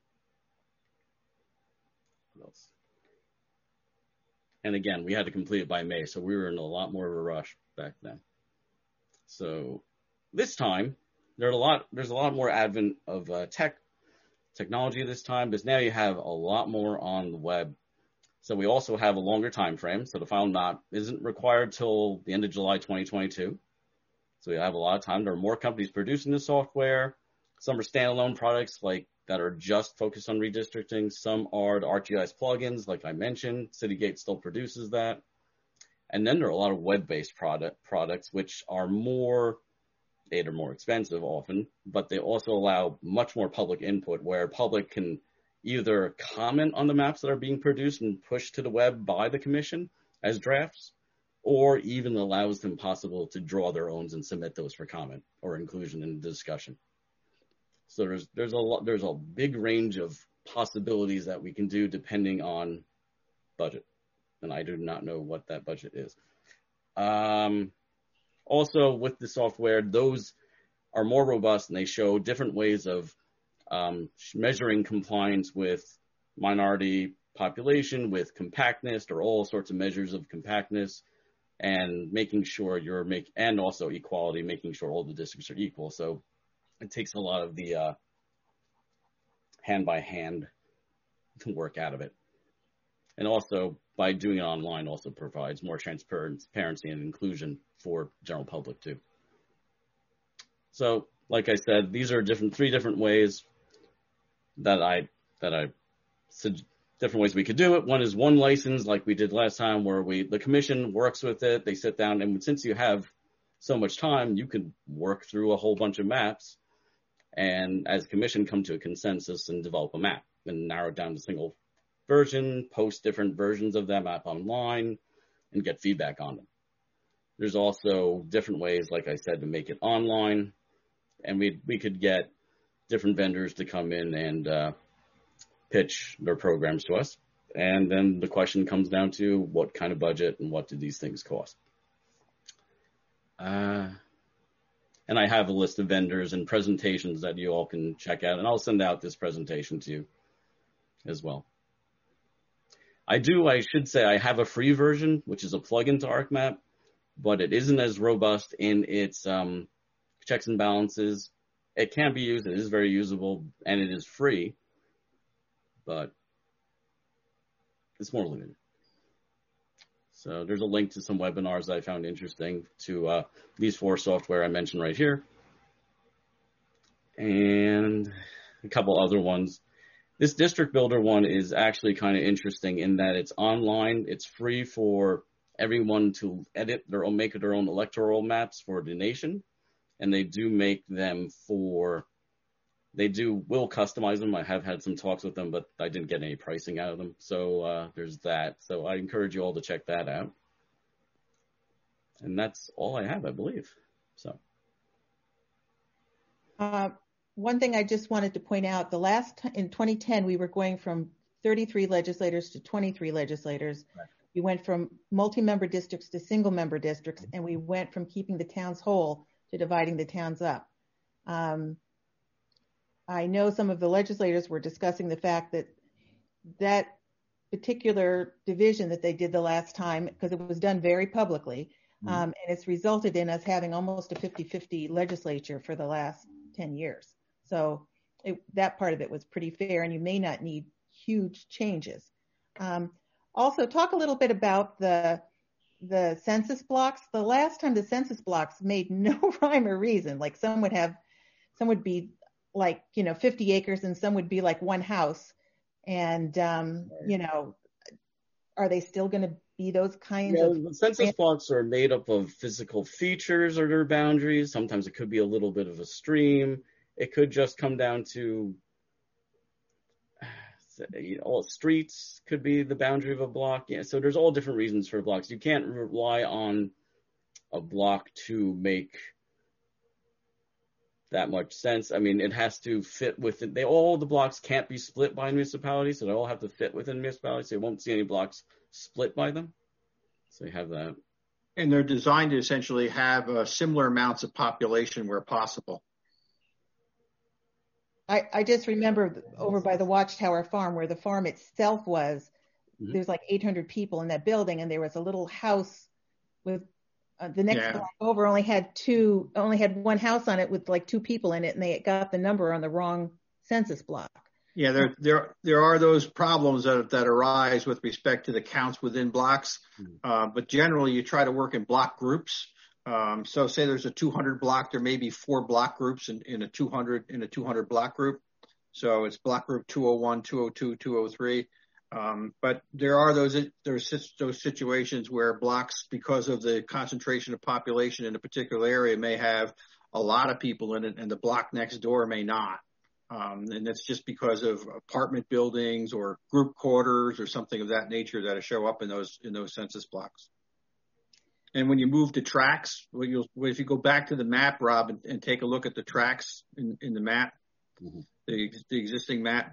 What else? And again, we had to complete it by May, so we were in a lot more of a rush back then. So this time, there's a lot more advent of technology this time, because now you have a lot more on the web. So we also have a longer time frame. So the final knot isn't required till the end of July 2022. So we have a lot of time. There are more companies producing the software. Some are standalone products that are just focused on redistricting. Some are the ArcGIS plugins, like I mentioned. Citygate still produces that. And then there are a lot of web-based products, which are more expensive often, but they also allow much more public input, where public can either comment on the maps that are being produced and pushed to the web by the commission as drafts, or even allows them possible to draw their own and submit those for comment or inclusion in the discussion. So there's a big range of possibilities that we can do depending on budget. And I do not know what that budget is. Also with the software, those are more robust and they show different ways of measuring compliance with minority population, with compactness. There are all sorts of measures of compactness and making sure and also equality, making sure all the districts are equal. So it takes a lot of the hand-by-hand work out of it. And also, by doing it online, also provides more transparency and inclusion for general public too. So, like I said, these are three different ways different ways we could do it. One is one license, like we did last time, where the commission works with it. They sit down, and since you have so much time, you can work through a whole bunch of maps, and as commission come to a consensus and develop a map and narrow it down to a single version, post different versions of that map online, and get feedback on them. There's also different ways, like I said, to make it online, and we could get different vendors to come in and pitch their programs to us. And then the question comes down to what kind of budget and what do these things cost? And I have a list of vendors and presentations that you all can check out, and I'll send out this presentation to you as well. I should say I have a free version, which is a plugin to ArcMap, but it isn't as robust in its checks and balances. It can be used, it is very usable, and it is free, but it's more limited. So there's a link to some webinars that I found interesting to these 4 software I mentioned right here, and a couple other ones. This district builder one is actually kind of interesting in that it's online. It's free for everyone to edit make their own electoral maps for the nation. And they do make them will customize them. I have had some talks with them, but I didn't get any pricing out of them. So there's that. So I encourage you all to check that out. And that's all I have, I believe. So. One thing I just wanted to point out, in 2010, we were going from 33 legislators to 23 legislators. Right. We went from multi-member districts to single-member districts, and we went from keeping the towns whole to dividing the towns up. I know some of the legislators were discussing the fact that particular division that they did the last time, because it was done very publicly, and it's resulted in us having almost a 50-50 legislature for the last 10 years. So that part of it was pretty fair, and you may not need huge changes. Also, talk a little bit about the census blocks. The last time the census blocks made no rhyme or reason. Like some would be like, 50 acres and some would be like one house. And, are they still going to be those kinds of? The census blocks are made up of physical features or their boundaries. Sometimes it could be a little bit of a stream. It could just come down to, all streets could be the boundary of a block. Yeah, so there's all different reasons for blocks. You can't rely on a block to make that much sense. I mean, it has to fit within. All the blocks can't be split by municipalities, so they all have to fit within municipalities. So you won't see any blocks split by them. So you have that. And they're designed to essentially have similar amounts of population where possible. I just remember over by the Watchtower Farm, where the farm itself was, there's like 800 people in that building, and there was a little house with the next block over only had one house on it with like 2 people in it, and they got the number on the wrong census block. Yeah, there are those problems that arise with respect to the counts within blocks, but generally you try to work in block groups. So say there's a 200 block, there may be 4 block groups in a 200 block group. So it's block group 201, 202, 203. But there are those situations where blocks, because of the concentration of population in a particular area, may have a lot of people in it, and the block next door may not. And that's just because of apartment buildings or group quarters or something of that nature that show up in those census blocks. And when you move to tracts, if you go back to the map, Rob, and take a look at the tracts in the map, the existing map,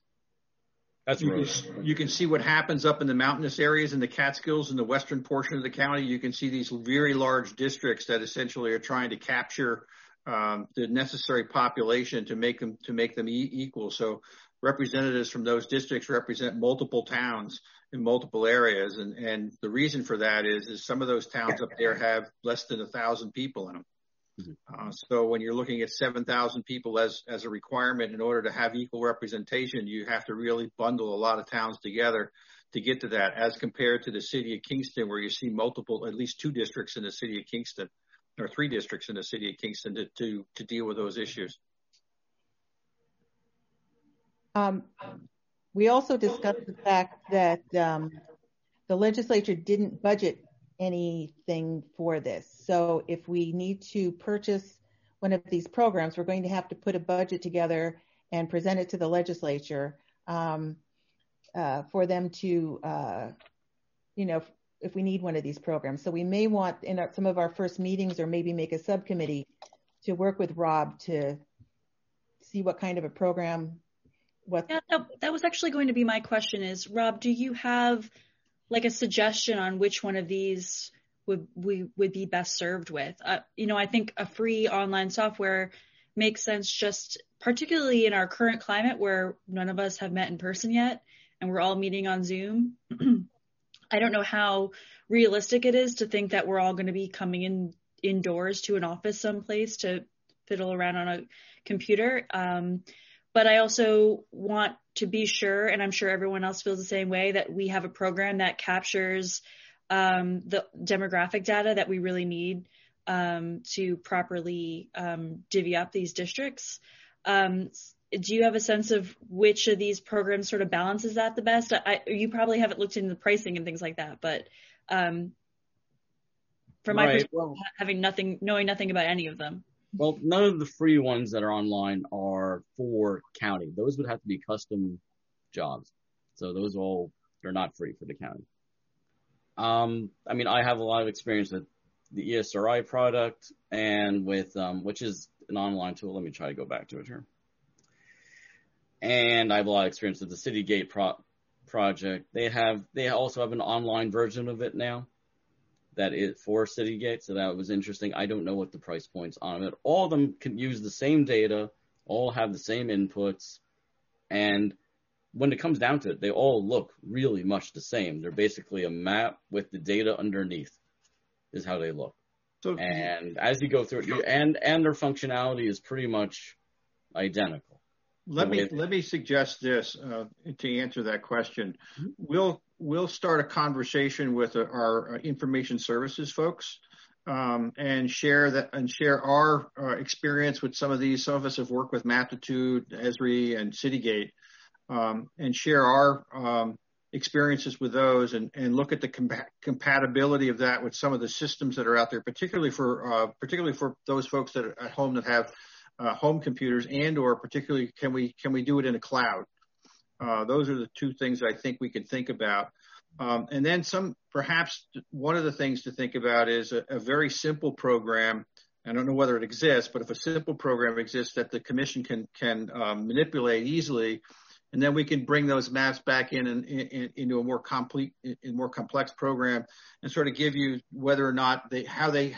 you can see what happens up in the mountainous areas in the Catskills in the western portion of the county. You can see these very large districts that essentially are trying to capture the necessary population to make them equal. So representatives from those districts represent multiple towns in multiple areas, and the reason for that is some of those towns up there have less than 1,000 people in them. So when you're looking at 7,000 people as a requirement in order to have equal representation, you have to really bundle a lot of towns together to get to that, as compared to the city of Kingston, where you see at least 2 districts in the city of Kingston, or 3 districts in the city of Kingston to deal with those issues. We also discussed the fact that the legislature didn't budget anything for this. So if we need to purchase one of these programs, we're going to have to put a budget together and present it to the legislature for them to, if we need one of these programs. So we may want in some of our first meetings, or maybe make a subcommittee to work with Rob to see what kind of a program. That was actually going to be my question is, Rob, do you have like a suggestion on which one of these would be best served with? I think a free online software makes sense, just particularly in our current climate where none of us have met in person yet and we're all meeting on Zoom. I don't know how realistic it is to think that we're all going to be coming indoors to an office someplace to fiddle around on a computer. But I also want to be sure, and I'm sure everyone else feels the same way, that we have a program that captures the demographic data that we really need to properly divvy up these districts. do you have a sense of which of these programs sort of balances that the best? You probably haven't looked into the pricing and things like that, but from my perspective, knowing nothing about any of them. Well, none of the free ones that are online are for county. Those would have to be custom jobs. So those they're not free for the county. I mean, I have a lot of experience with the ESRI product and with, which is an online tool. Let me try to go back to it here. And I have a lot of experience with the Citygate project. They also have an online version of it now that is for Citygate. So that was interesting. I don't know what the price points on it. All of them can use the same data, all have the same inputs. And when it comes down to it, they all look really much the same. They're basically a map with the data underneath is how they look. So, and as you go through it, and their functionality is pretty much identical. Let me suggest this to answer that question. We'll start a conversation with our information services folks and share our experience with some of these. Some of us have worked with Maptitude, Esri, and Citygate, and share our experiences with those and look at the compatibility of that with some of the systems that are out there, particularly for those folks that are at home that have home computers, and or particularly can we do it in a cloud? Those are the two things I think we can think about. And then perhaps one of the things to think about is a very simple program. I don't know whether it exists, but if a simple program exists that the commission can manipulate easily, and then we can bring those maps back into a more complete, more complex program, and sort of give you whether or not how they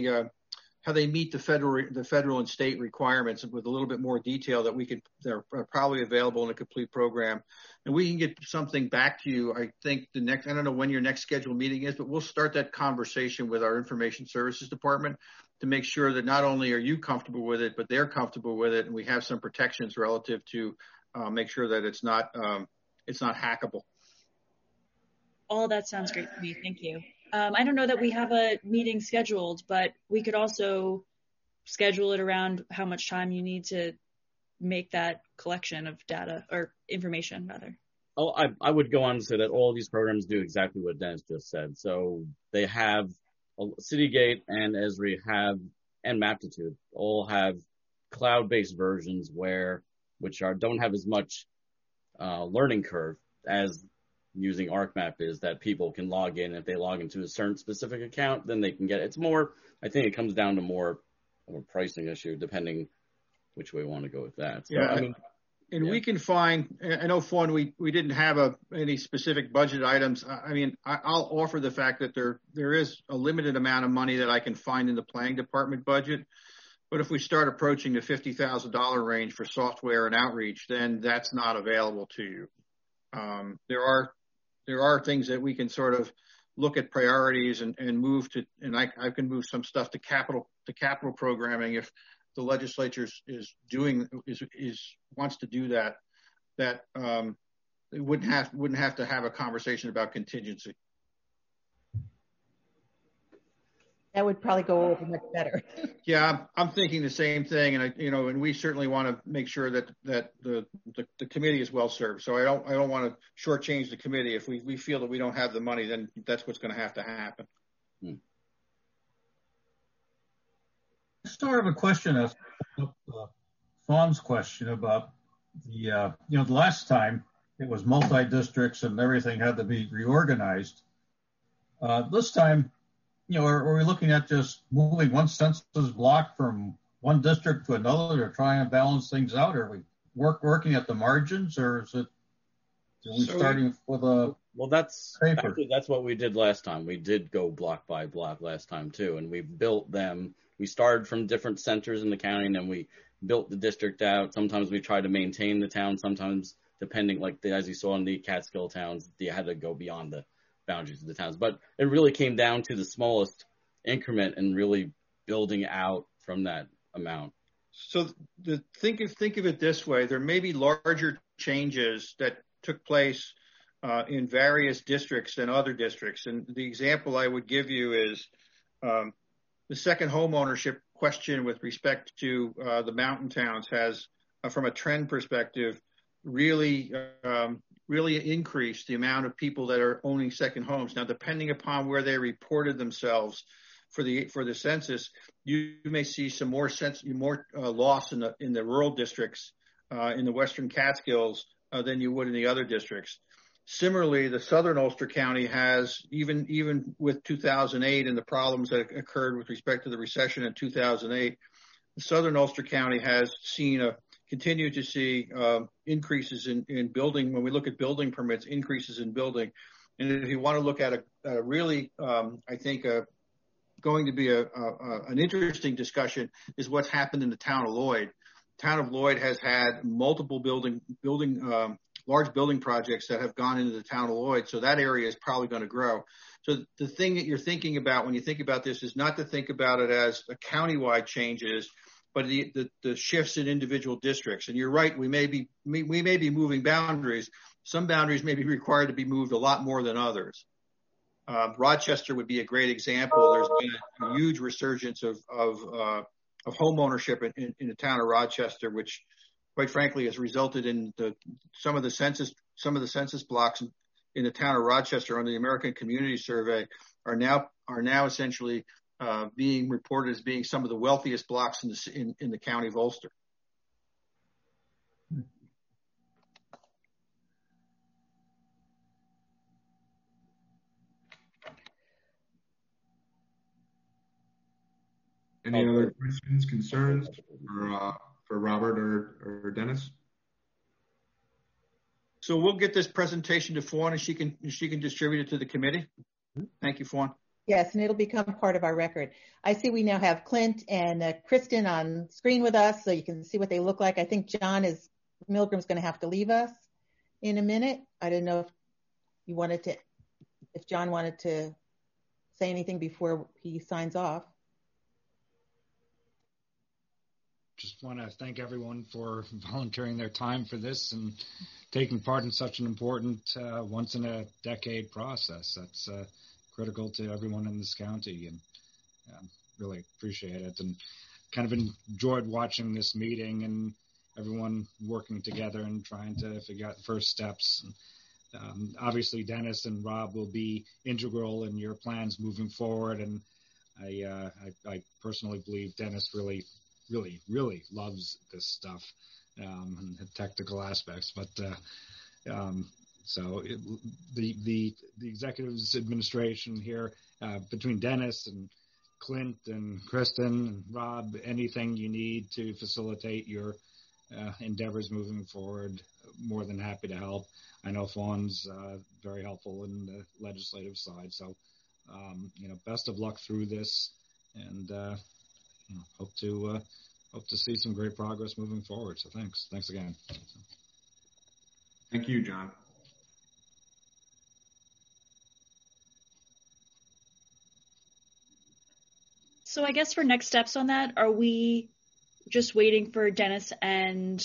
meet the federal and state requirements with a little bit more detail they're probably available in a complete program, and we can get something back to you. I think I don't know when your next scheduled meeting is, but we'll start that conversation with our information services department to make sure that not only are you comfortable with it, but they're comfortable with it, and we have some protections relative to make sure that it's not hackable. All that sounds great to me. Thank you. I don't know that we have a meeting scheduled, but we could also schedule it around how much time you need to make that collection of data or information, rather. Oh, I would go on to say that all of these programs do exactly what Dennis just said. So they have Citygate and Esri and Maptitude all have cloud-based versions which don't have as much learning curve as using ArcMap is, that people can log in. If they log into a certain specific account, then they can get it. It's more, I think it comes down to more of a pricing issue, depending which way we want to go with that. So, yeah, we can find, I know, Fawn, we didn't have any specific budget items. I mean, I'll offer the fact that there is a limited amount of money that I can find in the planning department budget. But if we start approaching the $50,000 range for software and outreach, then that's not available to you. There are things that we can sort of look at priorities and move to, and I can move some stuff to capital programming if the legislature wants to do that. That it wouldn't have to have a conversation about contingency. That would probably go over much better. Yeah, I'm thinking the same thing, and we certainly want to make sure that the committee is well served. So I don't want to shortchange the committee. If we feel that we don't have the money, then that's what's going to happen. I still have a question of Fawn's question about the last time it was multi-districts and everything had to be reorganized. This time, are we looking at just moving one census block from one district to another to try and balance things out? Are we working at the margins, or are we starting with a paper? That's what we did last time. We did go block by block last time too, and we built them. We started from different centers in the county, and then we built the district out. Sometimes we try to maintain the town. Sometimes, depending, as you saw in the Catskill towns, you had to go beyond the boundaries of the towns, but it really came down to the smallest increment and really building out from that amount. So think of it this way: there may be larger changes that took place in various districts than other districts, and the example I would give you is the second home ownership question with respect to the mountain towns has from a trend perspective, really increased the amount of people that are owning second homes. Now, depending upon where they reported themselves for the census, you may see some more loss in the rural districts in the Western Catskills than you would in the other districts. Similarly, the Southern Ulster County has, even with 2008 and the problems that occurred with respect to the recession in 2008, the Southern Ulster County has continued to see increases in building. When we look at building permits, increases in building. And if you want to look at a really, I think, going to be an interesting discussion is what's happened in the town of Lloyd. The town of Lloyd has had multiple large building projects that have gone into the town of Lloyd. So that area is probably going to grow. So the thing that you're thinking about when you think about this is not to think about it as a countywide changes, but the shifts in individual districts. And you're right, we may be moving boundaries. Some boundaries may be required to be moved a lot more than others. Rochester would be a great example. There's been a huge resurgence of home ownership in the town of Rochester, which, quite frankly, has resulted in some of the census blocks in the town of Rochester on the American Community Survey are now essentially being reported as being some of the wealthiest blocks in the county of Ulster. Any other questions, concerns for Robert or Dennis? So we'll get this presentation to Fawn, and she can distribute it to the committee. Thank you, Fawn. Yes, and it'll become part of our record. I see we now have Clint and Kristen on screen with us, so you can see what they look like. I think Milgram's going to have to leave us in a minute. I didn't know if John wanted to say anything before he signs off. Just want to thank everyone for volunteering their time for this and taking part in such an important once-in-a-decade process. That's critical to everyone in this county, and really appreciate it. And kind of enjoyed watching this meeting and everyone working together and trying to figure out the first steps. Obviously, Dennis and Rob will be integral in your plans moving forward, and I personally believe Dennis really loves this stuff and the technical aspects. But so the executives administration here, between Dennis and Clint and Kristen and Rob, anything you need to facilitate your endeavors moving forward, more than happy to help. I know Fawn's very helpful in the legislative side. So, best of luck through this, and hope to see some great progress moving forward. So thanks again. Thank you, John. So I guess for next steps on that, are we just waiting for Dennis and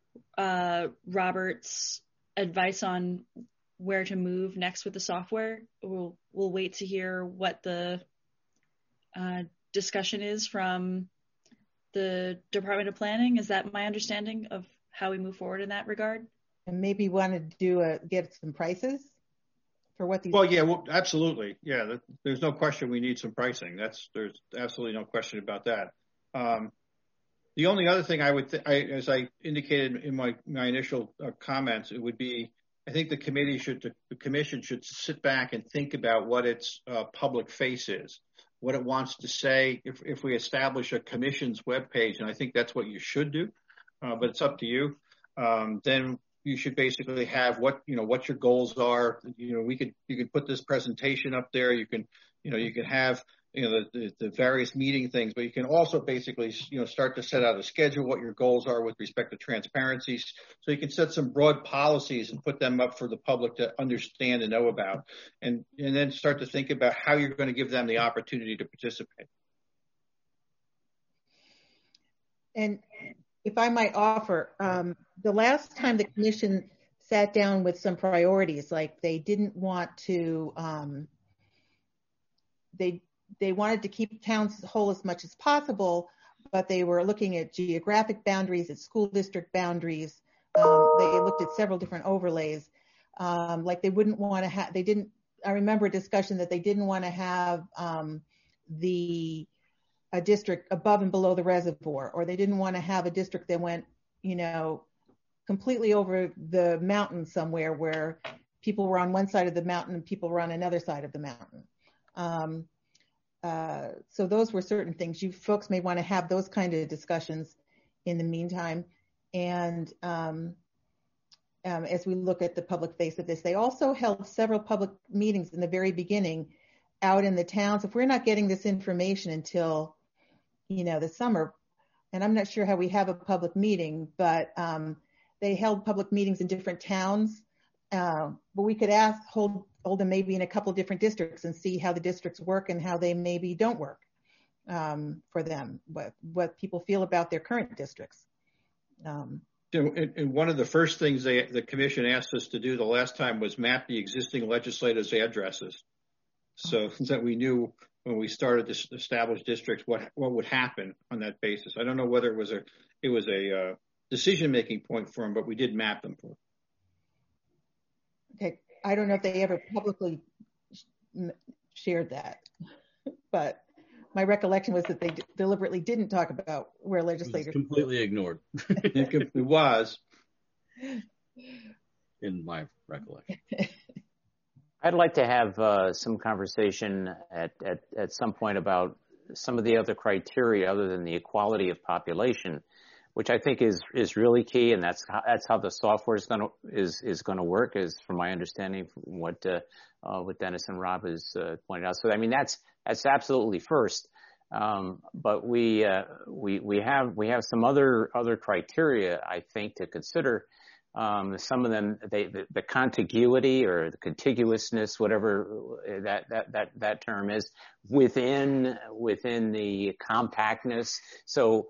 Robert's advice on where to move next with the software? We'll wait to hear what the discussion is from the Department of Planning. Is that my understanding of how we move forward in that regard? And maybe want to get some prices for what these. Well, yeah, absolutely. Yeah, there's no question we need some pricing. There's absolutely no question about that. The only other thing as I indicated in my initial comments, it would be, I think the commission should sit back and think about what its public face is, what it wants to say. If we establish a commission's webpage, and I think that's what you should do, but it's up to you. Then you should basically have what your goals are. You could put this presentation up there. You can have the various meeting things, but you can also basically start to set out a schedule, what your goals are with respect to transparency. So you can set some broad policies and put them up for the public to understand and know about, and then start to think about how you're going to give them the opportunity to participate. And if I might offer, the last time the commission sat down with some priorities, like they didn't want to, they wanted to keep towns whole as much as possible, but they were looking at geographic boundaries, at school district boundaries. They looked at several different overlays. Like they wouldn't want to have, I remember a discussion that they didn't want to have a district above and below the reservoir, or they didn't want to have a district that went, completely over the mountain somewhere where people were on one side of the mountain and people were on another side of the mountain. So those were certain things. You folks may want to have those kind of discussions in the meantime. And as we look at the public face of this, they also held several public meetings in the very beginning out in the towns. If we're not getting this information until, the summer, and I'm not sure how we have a public meeting, but they held public meetings in different towns. But we could hold them maybe in a couple of different districts and see how the districts work and how they maybe don't work for them, what people feel about their current districts. And one of the first things the commission asked us to do the last time was map the existing legislators' addresses, so that we knew when we started to establish districts what would happen on that basis. I don't know whether it was a decision-making point for them, but we did map them for them. Okay, I don't know if they ever publicly shared that, but my recollection was that they deliberately didn't talk about where legislators were. Completely ignored. It was. In my recollection. I'd like to have some conversation at some point about some of the other criteria other than the equality of population, which I think is really key, and that's how the software is going to work, is from my understanding from what Dennis and Rob has pointed out. So I mean that's absolutely first, but we have some other criteria I think to consider. Some of them, the contiguity or the contiguousnly, whatever that term is, within the compactness. So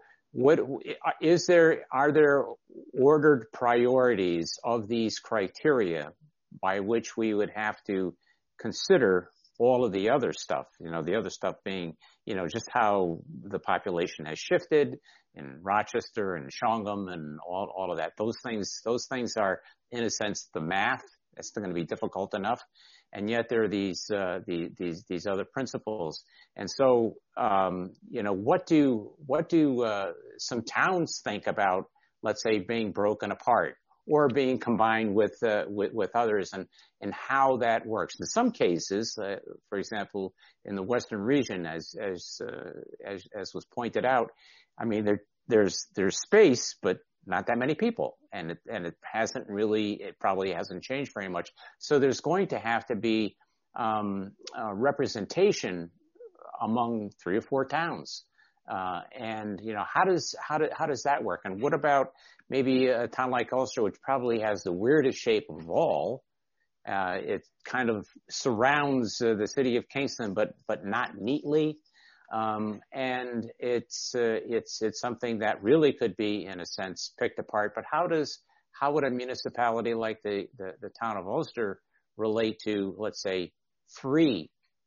are there ordered priorities of these criteria by which we would have to consider all of the other stuff, the other stuff being, just how the population has shifted in Rochester and Shongum and all of that. Those things are, in a sense, the math. It's going to be difficult enough. And yet there are these other principles. And so, what do some towns think about, let's say, being broken apart or being combined with others, and how that works? In some cases, for example, in the Western region, as was pointed out, I mean, there's space, but not that many people, and it probably hasn't changed very much. So there's going to have to be representation among 3 or 4 towns, and how does that work? And what about maybe a town like Ulster, which probably has the weirdest shape of all? It kind of surrounds the city of Kingston, but not neatly. And it's something that really could be, in a sense, picked apart. But how would a municipality like the town of Ulster relate to, let's say, 3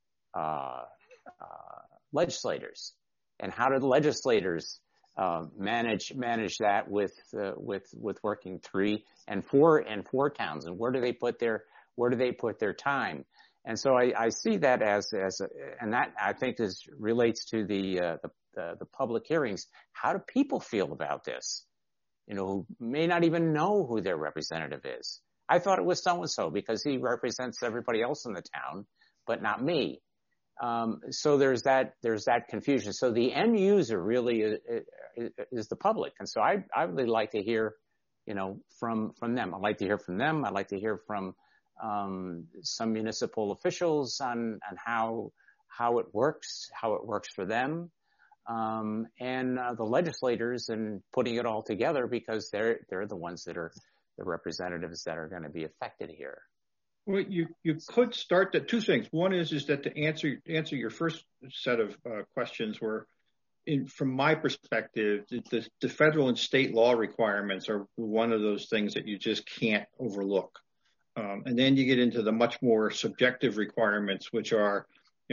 legislators? And how do the legislators manage that with working 3 and 4 towns? And where do they put their time? And so I see that and that I think relates to the public hearings. How do people feel about this? Who may not even know who their representative is. I thought it was so-and-so because he represents everybody else in the town, but not me. So there's that confusion. So the end user really is the public. And so I really like to hear, from them. I'd like to hear from them. I'd like to hear from some municipal officials on how it works for them, and the legislators, and putting it all together, because they're the ones that are the representatives that are going to be affected here. Well, you could start at 2 things. One is that to answer your first set of questions were, from my perspective, the federal and state law requirements are one of those things that you just can't overlook. And then you get into the much more subjective requirements, which are,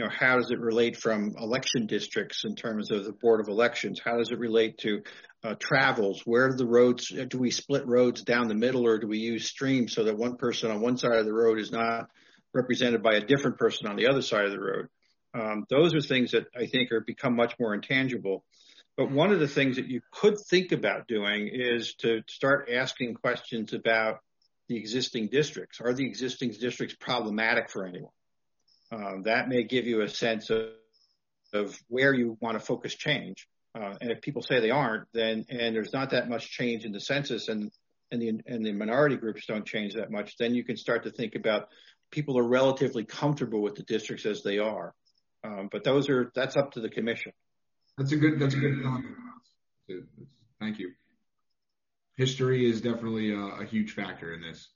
how does it relate from election districts in terms of the Board of Elections? How does it relate to travels? Where are the roads? Do we split roads down the middle, or do we use streams so that one person on one side of the road is not represented by a different person on the other side of the road? Those are things that I think are become much more intangible. But one of the things that you could think about doing is to start asking questions about the existing districts. Are the existing districts problematic for anyone? That may give you a sense of where you want to focus change. And if people say they aren't, then and there's not that much change in the census, and the minority groups don't change that much, then you can start to think about people are relatively comfortable with the districts as they are. But that's up to the commission. That's a good comment. Thank you. History is definitely a huge factor in this.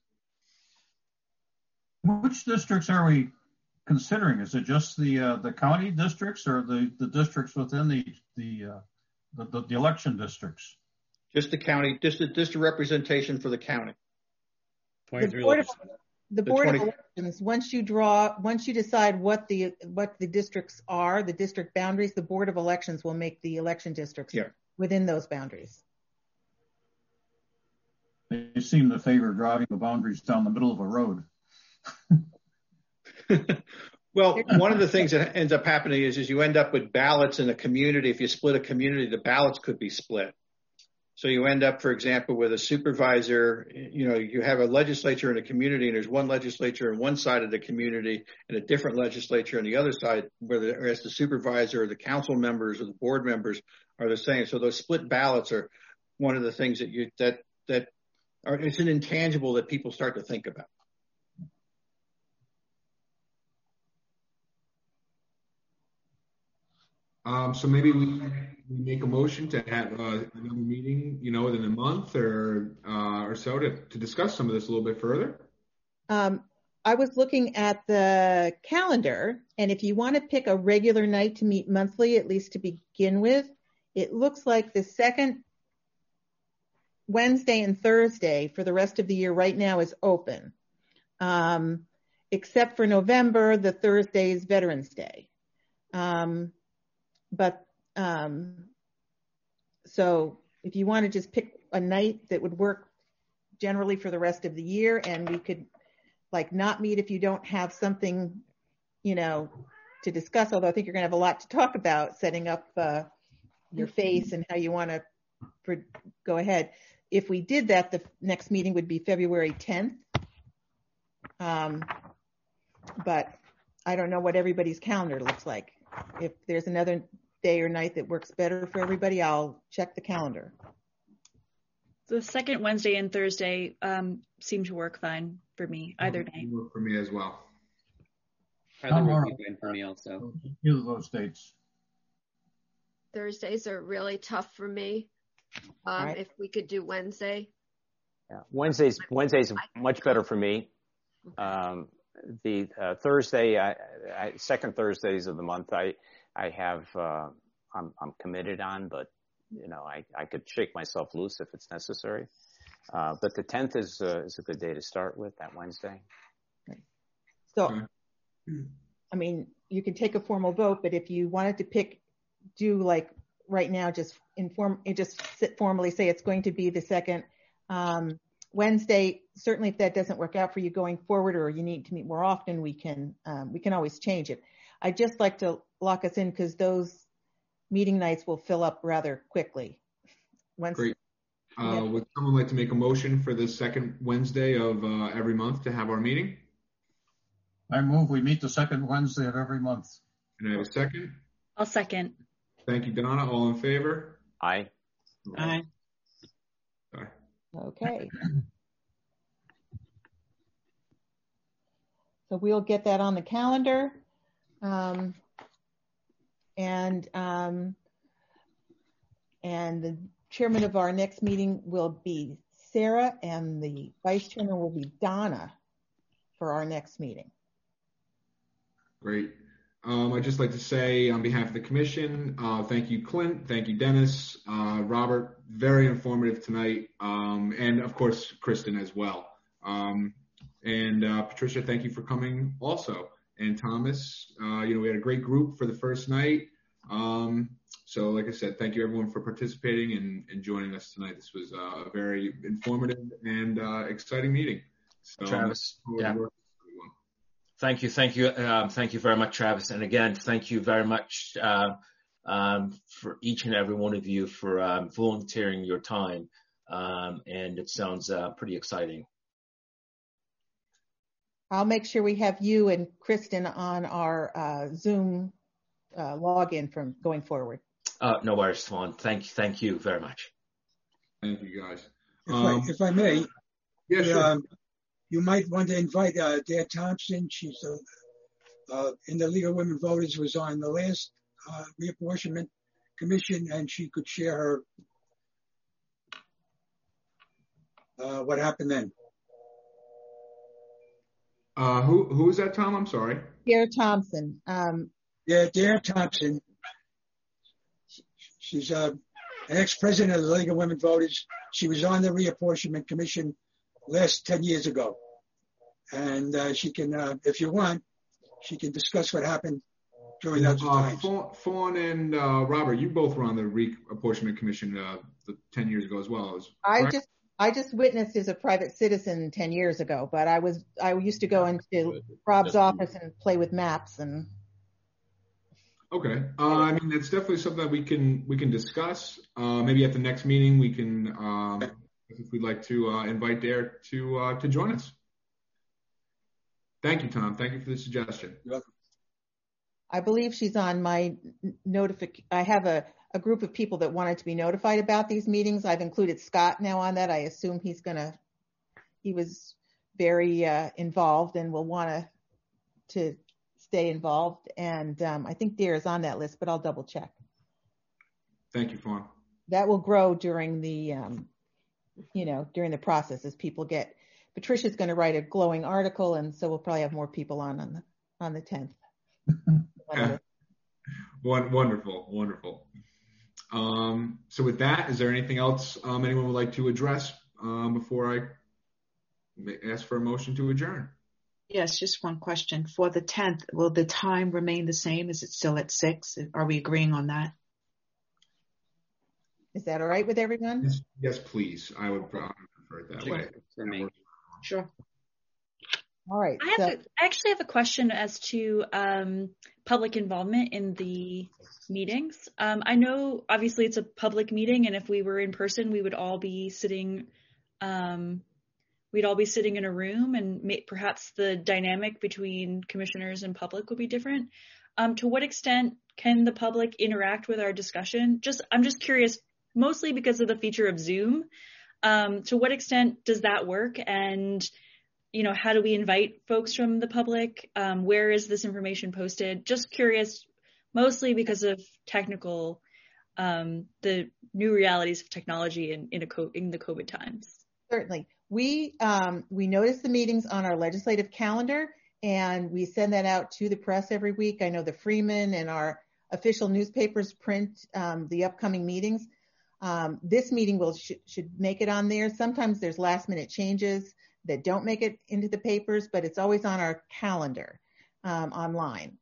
Which districts are we considering? Is it just the county districts, or the districts within the election districts? Just the county, just a representation for the county. The Board of Elections, once you decide what the districts are, the district boundaries, the Board of Elections will make the election districts within those boundaries. They seem to favor driving the boundaries down the middle of a road. Well, one of the things that ends up happening is you end up with ballots in a community. If you split a community, the ballots could be split. So you end up, for example, with a supervisor, you have a legislature in a community, and there's one legislature on one side of the community and a different legislature on the other side, whereas the supervisor or the council members or the board members are the same. So those split ballots are one of the things that it's an intangible that people start to think about. So maybe we make a motion to have another meeting, within a month or so to discuss some of this a little bit further. I was looking at the calendar, and if you want to pick a regular night to meet monthly, at least to begin with, it looks like the second Wednesday and Thursday for the rest of the year right now is open. Except for November, the Thursday is Veterans Day. So if you want to just pick a night that would work generally for the rest of the year, and we could not meet if you don't have something, to discuss, although I think you're going to have a lot to talk about setting up your face and how you want to go ahead. If we did that, the next meeting would be February 10th. But I don't know what everybody's calendar looks like. If there's another day or night that works better for everybody, I'll check the calendar. The second Wednesday and Thursday seem to work fine for me, either day. Work for me as well. Either would be fine for me also. Either of those dates. Thursdays are really tough for me. Right. If we could do Wednesday. Yeah, Wednesday's much better for me. The Thursday, second Thursdays of the month, I have I'm committed on, but I could shake myself loose if it's necessary. But the 10th is a good day to start with, that Wednesday. So, I mean, you can take a formal vote, but if you wanted to do like right now, just formally say it's going to be the second Wednesday. Certainly, if that doesn't work out for you going forward, or you need to meet more often, we can always change it. I'd just like to lock us in because those meeting nights will fill up rather quickly. Great. Would someone like to make a motion for the second Wednesday of every month to have our meeting? I move we meet the second Wednesday of every month. Can I have a second? I'll second. Thank you, Donna. All in favor? Aye. Aye. Aye. Okay. So we'll get that on the calendar. And the chairman of our next meeting will be Sarah, and the vice chairman will be Donna for our next meeting. Great. I'd just like to say on behalf of the commission, thank you, Clint. Thank you, Dennis. Robert, very informative tonight. And of course, Kristen as well. And Patricia, thank you for coming also. and Thomas. We had a great group for the first night. So like I said, thank you everyone for participating and joining us tonight. This was a very informative and exciting meeting. So, Travis, yeah. Thank you very much, Travis. And again, thank you very much for each and every one of you for volunteering your time. And it sounds pretty exciting. I'll make sure we have you and Kristen on our Zoom login from going forward. No worries, Fawn. Thank you very much. Thank you, guys. If I may, yeah, sure. You might want to invite Dare Thompson. She's in the League of Women Voters, was on the last reapportionment commission, and she could share her what happened then. Who is that, Tom? I'm sorry. Dare Thompson. Dare Thompson. She's an ex-president of the League of Women Voters. She was on the reapportionment commission last 10 years ago. And she can, if you want, she can discuss what happened during those times. Fawn and Robert, you both were on the reapportionment commission 10 years ago as well. I just witnessed as a private citizen 10 years ago, but I used to go into Rob's office and play with maps and. Okay. I mean, that's definitely something that we can discuss. Maybe at the next meeting we can, if we'd like to invite Dare to join us. Thank you, Tom. Thank you for the suggestion. You're welcome. I believe she's on my I have a group of people that wanted to be notified about these meetings. I've included Scott now on that. I assume he was very involved and will want to stay involved. And I think Dare is on that list, but I'll double check. Thank you, Fawn. That will grow during the, during the process as people get. Patricia's going to write a glowing article, and so we'll probably have more people on the 10th. Wonderful. So with that, is there anything else anyone would like to address before I ask for a motion to adjourn? Yes, just one question. For the 10th, will the time remain the same? Is it still at 6? Are we agreeing on that? Is that all right with everyone? Yes, please. I would prefer it that way. For me. Sure. All right. I actually have a question as to public involvement in the meetings. I know obviously it's a public meeting, and if we were in person, we would all be sitting in a room, and perhaps the dynamic between commissioners and public would be different. To what extent can the public interact with our discussion? I'm just curious, mostly because of the feature of Zoom. To what extent does that work? And, how do we invite folks from the public? Where is this information posted? Just curious, mostly because of technical, the new realities of technology in the COVID times. Certainly. We notice the meetings on our legislative calendar, and we send that out to the press every week. I know the Freeman and our official newspapers print the upcoming meetings. This meeting should make it on there. Sometimes there's last minute changes that don't make it into the papers, but it's always on our calendar online.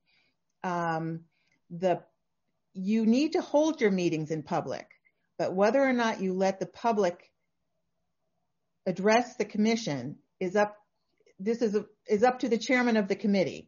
You need to hold your meetings in public, but whether or not you let the public address the commission is up to the chairman of the committee.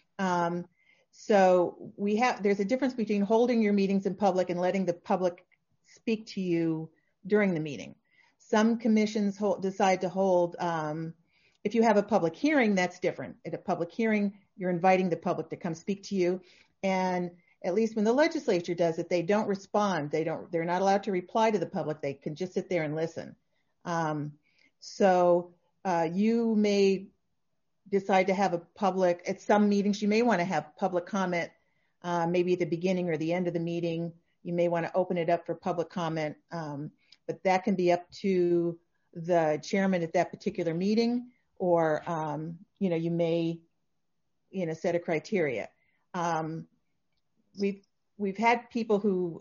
So there's a difference between holding your meetings in public and letting the public speak to you during the meeting. Some commissions decide to hold, if you have a public hearing, that's different. At a public hearing, you're inviting the public to come speak to you. And at least when the legislature does it, they don't respond. They're not allowed to reply to the public. They can just sit there and listen. So you may decide to have a public, at some meetings, you may want to have public comment, maybe at the beginning or the end of the meeting. You may want to open it up for public comment, but that can be up to the chairman at that particular meeting, or, you may, set a criteria. We've had people who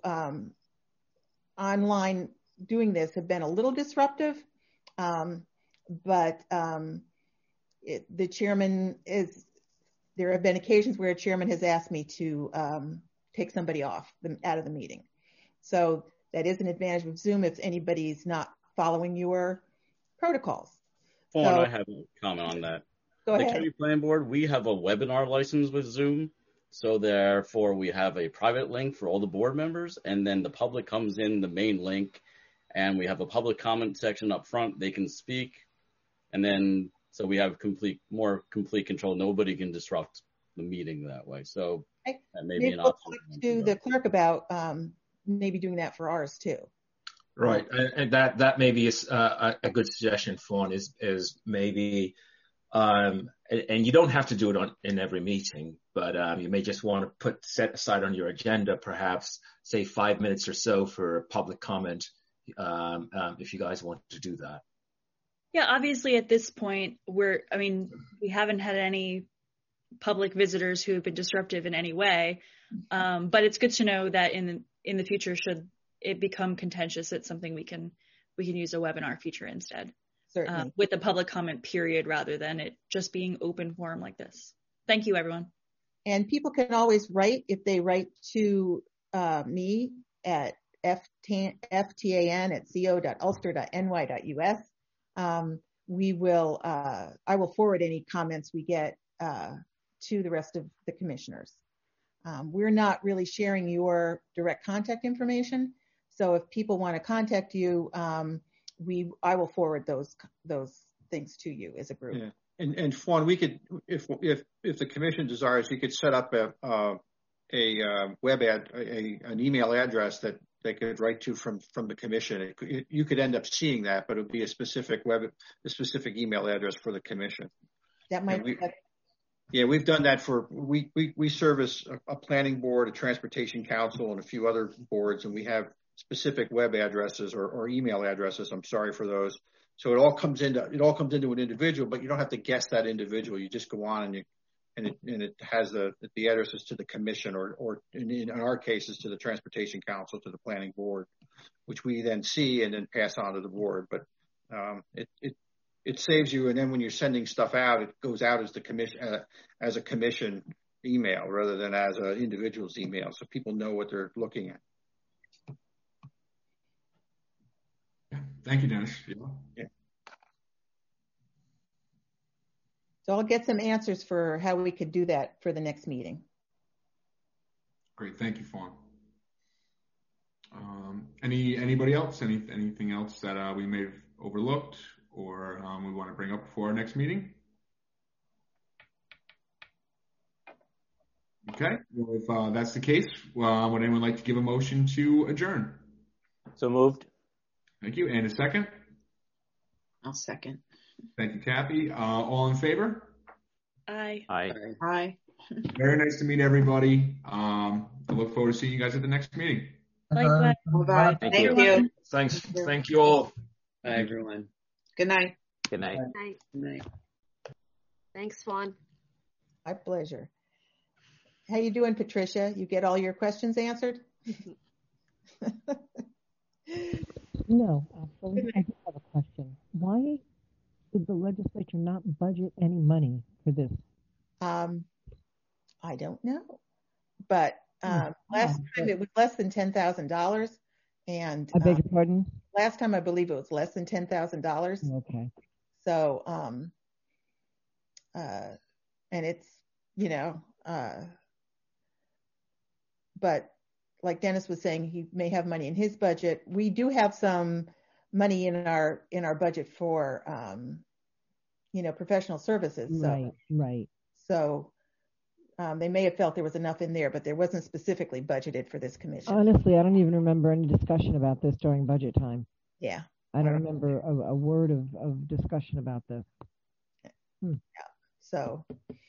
online doing this have been a little disruptive, but the chairman there have been occasions where a chairman has asked me to take somebody out of the meeting. So that is an advantage of Zoom if anybody's not following your protocols. Fawn, I have a comment on that. Go ahead. The County Planning Board, we have a webinar license with Zoom. So therefore, we have a private link for all the board members, and then the public comes in the main link, and we have a public comment section up front. They can speak, and then so we have more complete control. Nobody can disrupt the meeting that way. So that may be an option. Talk to the clerk about maybe doing that for ours too. Right, and that may be a good suggestion, Fawn, is maybe, and you don't have to do it in every meeting, but you may just want to set aside on your agenda, perhaps say 5 minutes or so for public comment, if you guys want to do that. Yeah, obviously at this point, we haven't had any public visitors who have been disruptive in any way, but it's good to know that in the future, should it become contentious, it's something we can use a webinar feature instead. Certainly. With a public comment period rather than it just being open forum like this. Thank you, everyone. And people can always write, if they write to me at ftan@co.ulster.ny.us. I will forward any comments we get to the rest of the commissioners. We're not really sharing your direct contact information. So if people want to contact you, I will forward those things to you as a group. Yeah. And Fawn, we could, if the commission desires, you could set up an email address that they could write to from the commission. You could end up seeing that, but it would be a specific email address for the commission. That might be. Yeah, we've done that we service a planning board, a transportation council, and a few other boards, and we have specific web addresses or email addresses. I'm sorry for those. So it all comes into an individual, but you don't have to guess that individual. You just go on and it has the addresses to the commission or in our cases to the transportation council, to the planning board, which we then see and then pass on to the board. But it saves you, and then when you're sending stuff out, it goes out as the commission as a commission email rather than as an individual's email, so people know what they're looking at. Thank you, Dennis. Yeah. So I'll get some answers for how we could do that for the next meeting. Great, thank you, Fawn. Anybody else? Anything else that we may have overlooked or we want to bring up before our next meeting? Okay, well, if that's the case, would anyone like to give a motion to adjourn? So moved. Thank you. And a second? I'll second. Thank you, Kathy. All in favor? Aye. Aye. Aye. Very nice to meet everybody. I look forward to seeing you guys at the next meeting. Likewise. Bye. Thank you. Thanks. Thank you all. Bye, everyone. Good night. Good night. Good night. Thanks, Fawn. My pleasure. How you doing, Patricia? You get all your questions answered? No, actually, I do have a question. Why did the legislature not budget any money for this? I don't know, but last time it was less than $10,000, and I beg your pardon? Last time I believe it was less than $10,000. Okay. So, and it's but like Dennis was saying, he may have money in his budget. We do have some money in our budget for professional services. So, right. So they may have felt there was enough in there, but there wasn't specifically budgeted for this commission. Honestly, I don't even remember any discussion about this during budget time. Yeah. I don't remember a word of discussion about this. Yeah. So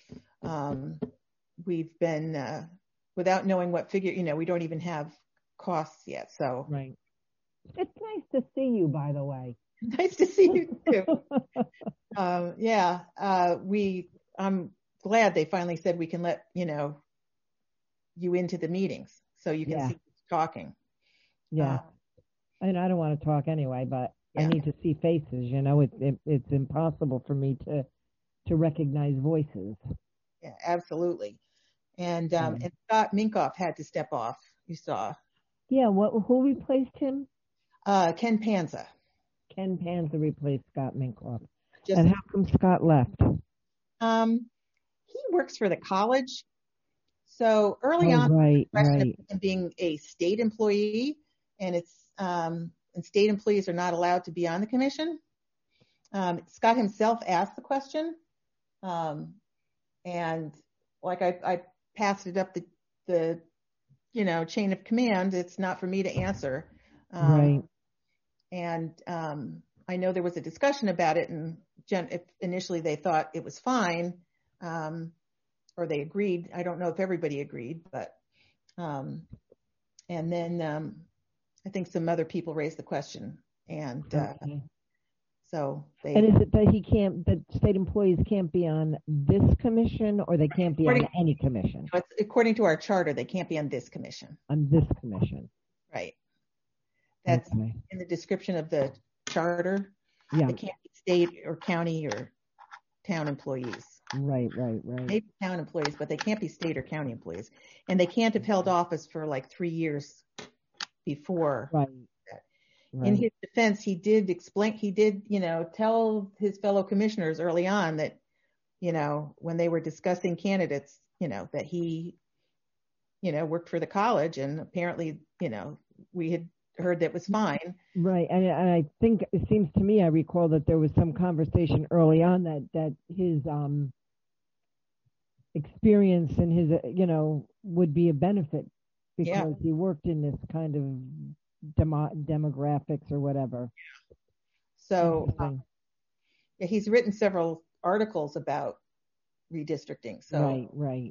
we've been without knowing what figure, we don't even have costs yet. So right. It's nice to see you, by the way. Nice to see you too. Yeah. I'm glad they finally said we can let you into the meetings so you can see who's talking. Yeah. And I don't want to talk anyway, but I need to see faces. It's impossible for me to recognize voices. Yeah, absolutely. And Scott Minkoff had to step off. You saw. Yeah. Who replaced him? Ken Panza. Ken Panza replaced Scott Minkoff. Just, and how come Scott left? He works for the college. So early on, right. of him being a state employee, and and state employees are not allowed to be on the commission. Scott himself asked the question, and like I passed it up the chain of command. It's not for me to answer. Right. And I know there was a discussion about it, and if initially they thought it was fine, or they agreed. I don't know if everybody agreed, but and then I think some other people raised the question, and so they. And is it that state employees can't be on this commission, or they can't be on any commission? It's, according to our charter, they can't be on this commission. On this commission. Right. That's in the description of the charter. Yeah. They can't be state or county or town employees. Right. Maybe town employees, but they can't be state or county employees. And they can't have held office for like 3 years before. Right. In his defense, he did tell his fellow commissioners early on that, when they were discussing candidates, that he, worked for the college, and apparently, we had heard that was fine. Right. And I think it seems to me, I recall that there was some conversation early on that his experience and his, would be a benefit because he worked in this kind of demographics or whatever. So he's written several articles about redistricting. So right.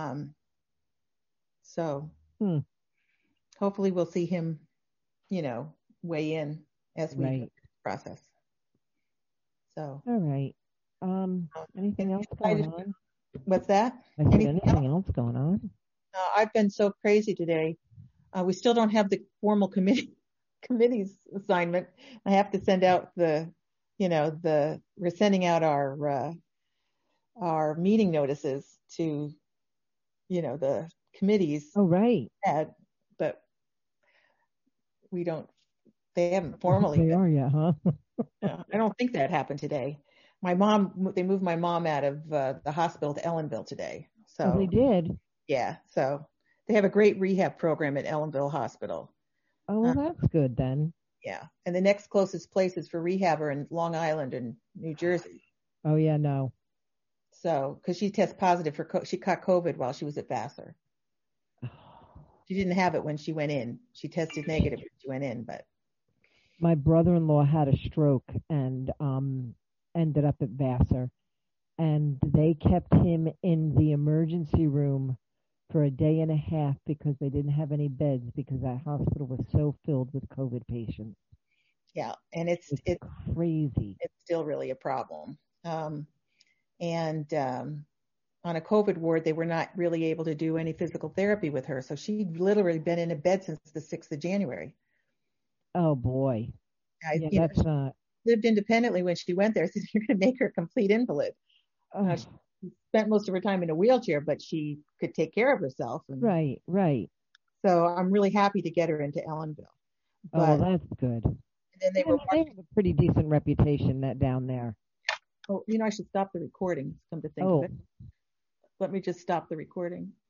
So hopefully we'll see him, weigh in as we go through the process. So. All right. Anything else going on? What's that? Anything else going on? I've been so crazy today. We still don't have the formal committee's assignment. I have to send out we're sending out our meeting notices to, the committees. Oh, right. But they haven't formally. They are yet, huh? I don't think that happened today. They moved my mom out of the hospital to Ellenville today. So they did? Yeah. So they have a great rehab program at Ellenville Hospital. Oh, well, that's good then. Yeah. And the next closest places for rehab are in Long Island and New Jersey. Oh, yeah, no. So, because she tested positive she caught COVID while she was at Vassar. She didn't have it when she went in. She tested negative when she went in, but. My brother-in-law had a stroke and ended up at Vassar, and they kept him in the emergency room for a day and a half because they didn't have any beds because that hospital was so filled with COVID patients. Yeah, and it's crazy. It's still really a problem. On a COVID ward, they were not really able to do any physical therapy with her, so she'd literally been in a bed since the 6th of January. Oh boy. That's not. Lived independently when she went there. So you're going to make her a complete invalid. She spent most of her time in a wheelchair, but she could take care of herself. Right. So I'm really happy to get her into Ellenville. But, that's good. And then they have a pretty decent reputation down there. Oh, I should stop the recording. Come to think of it. Let me just stop the recording.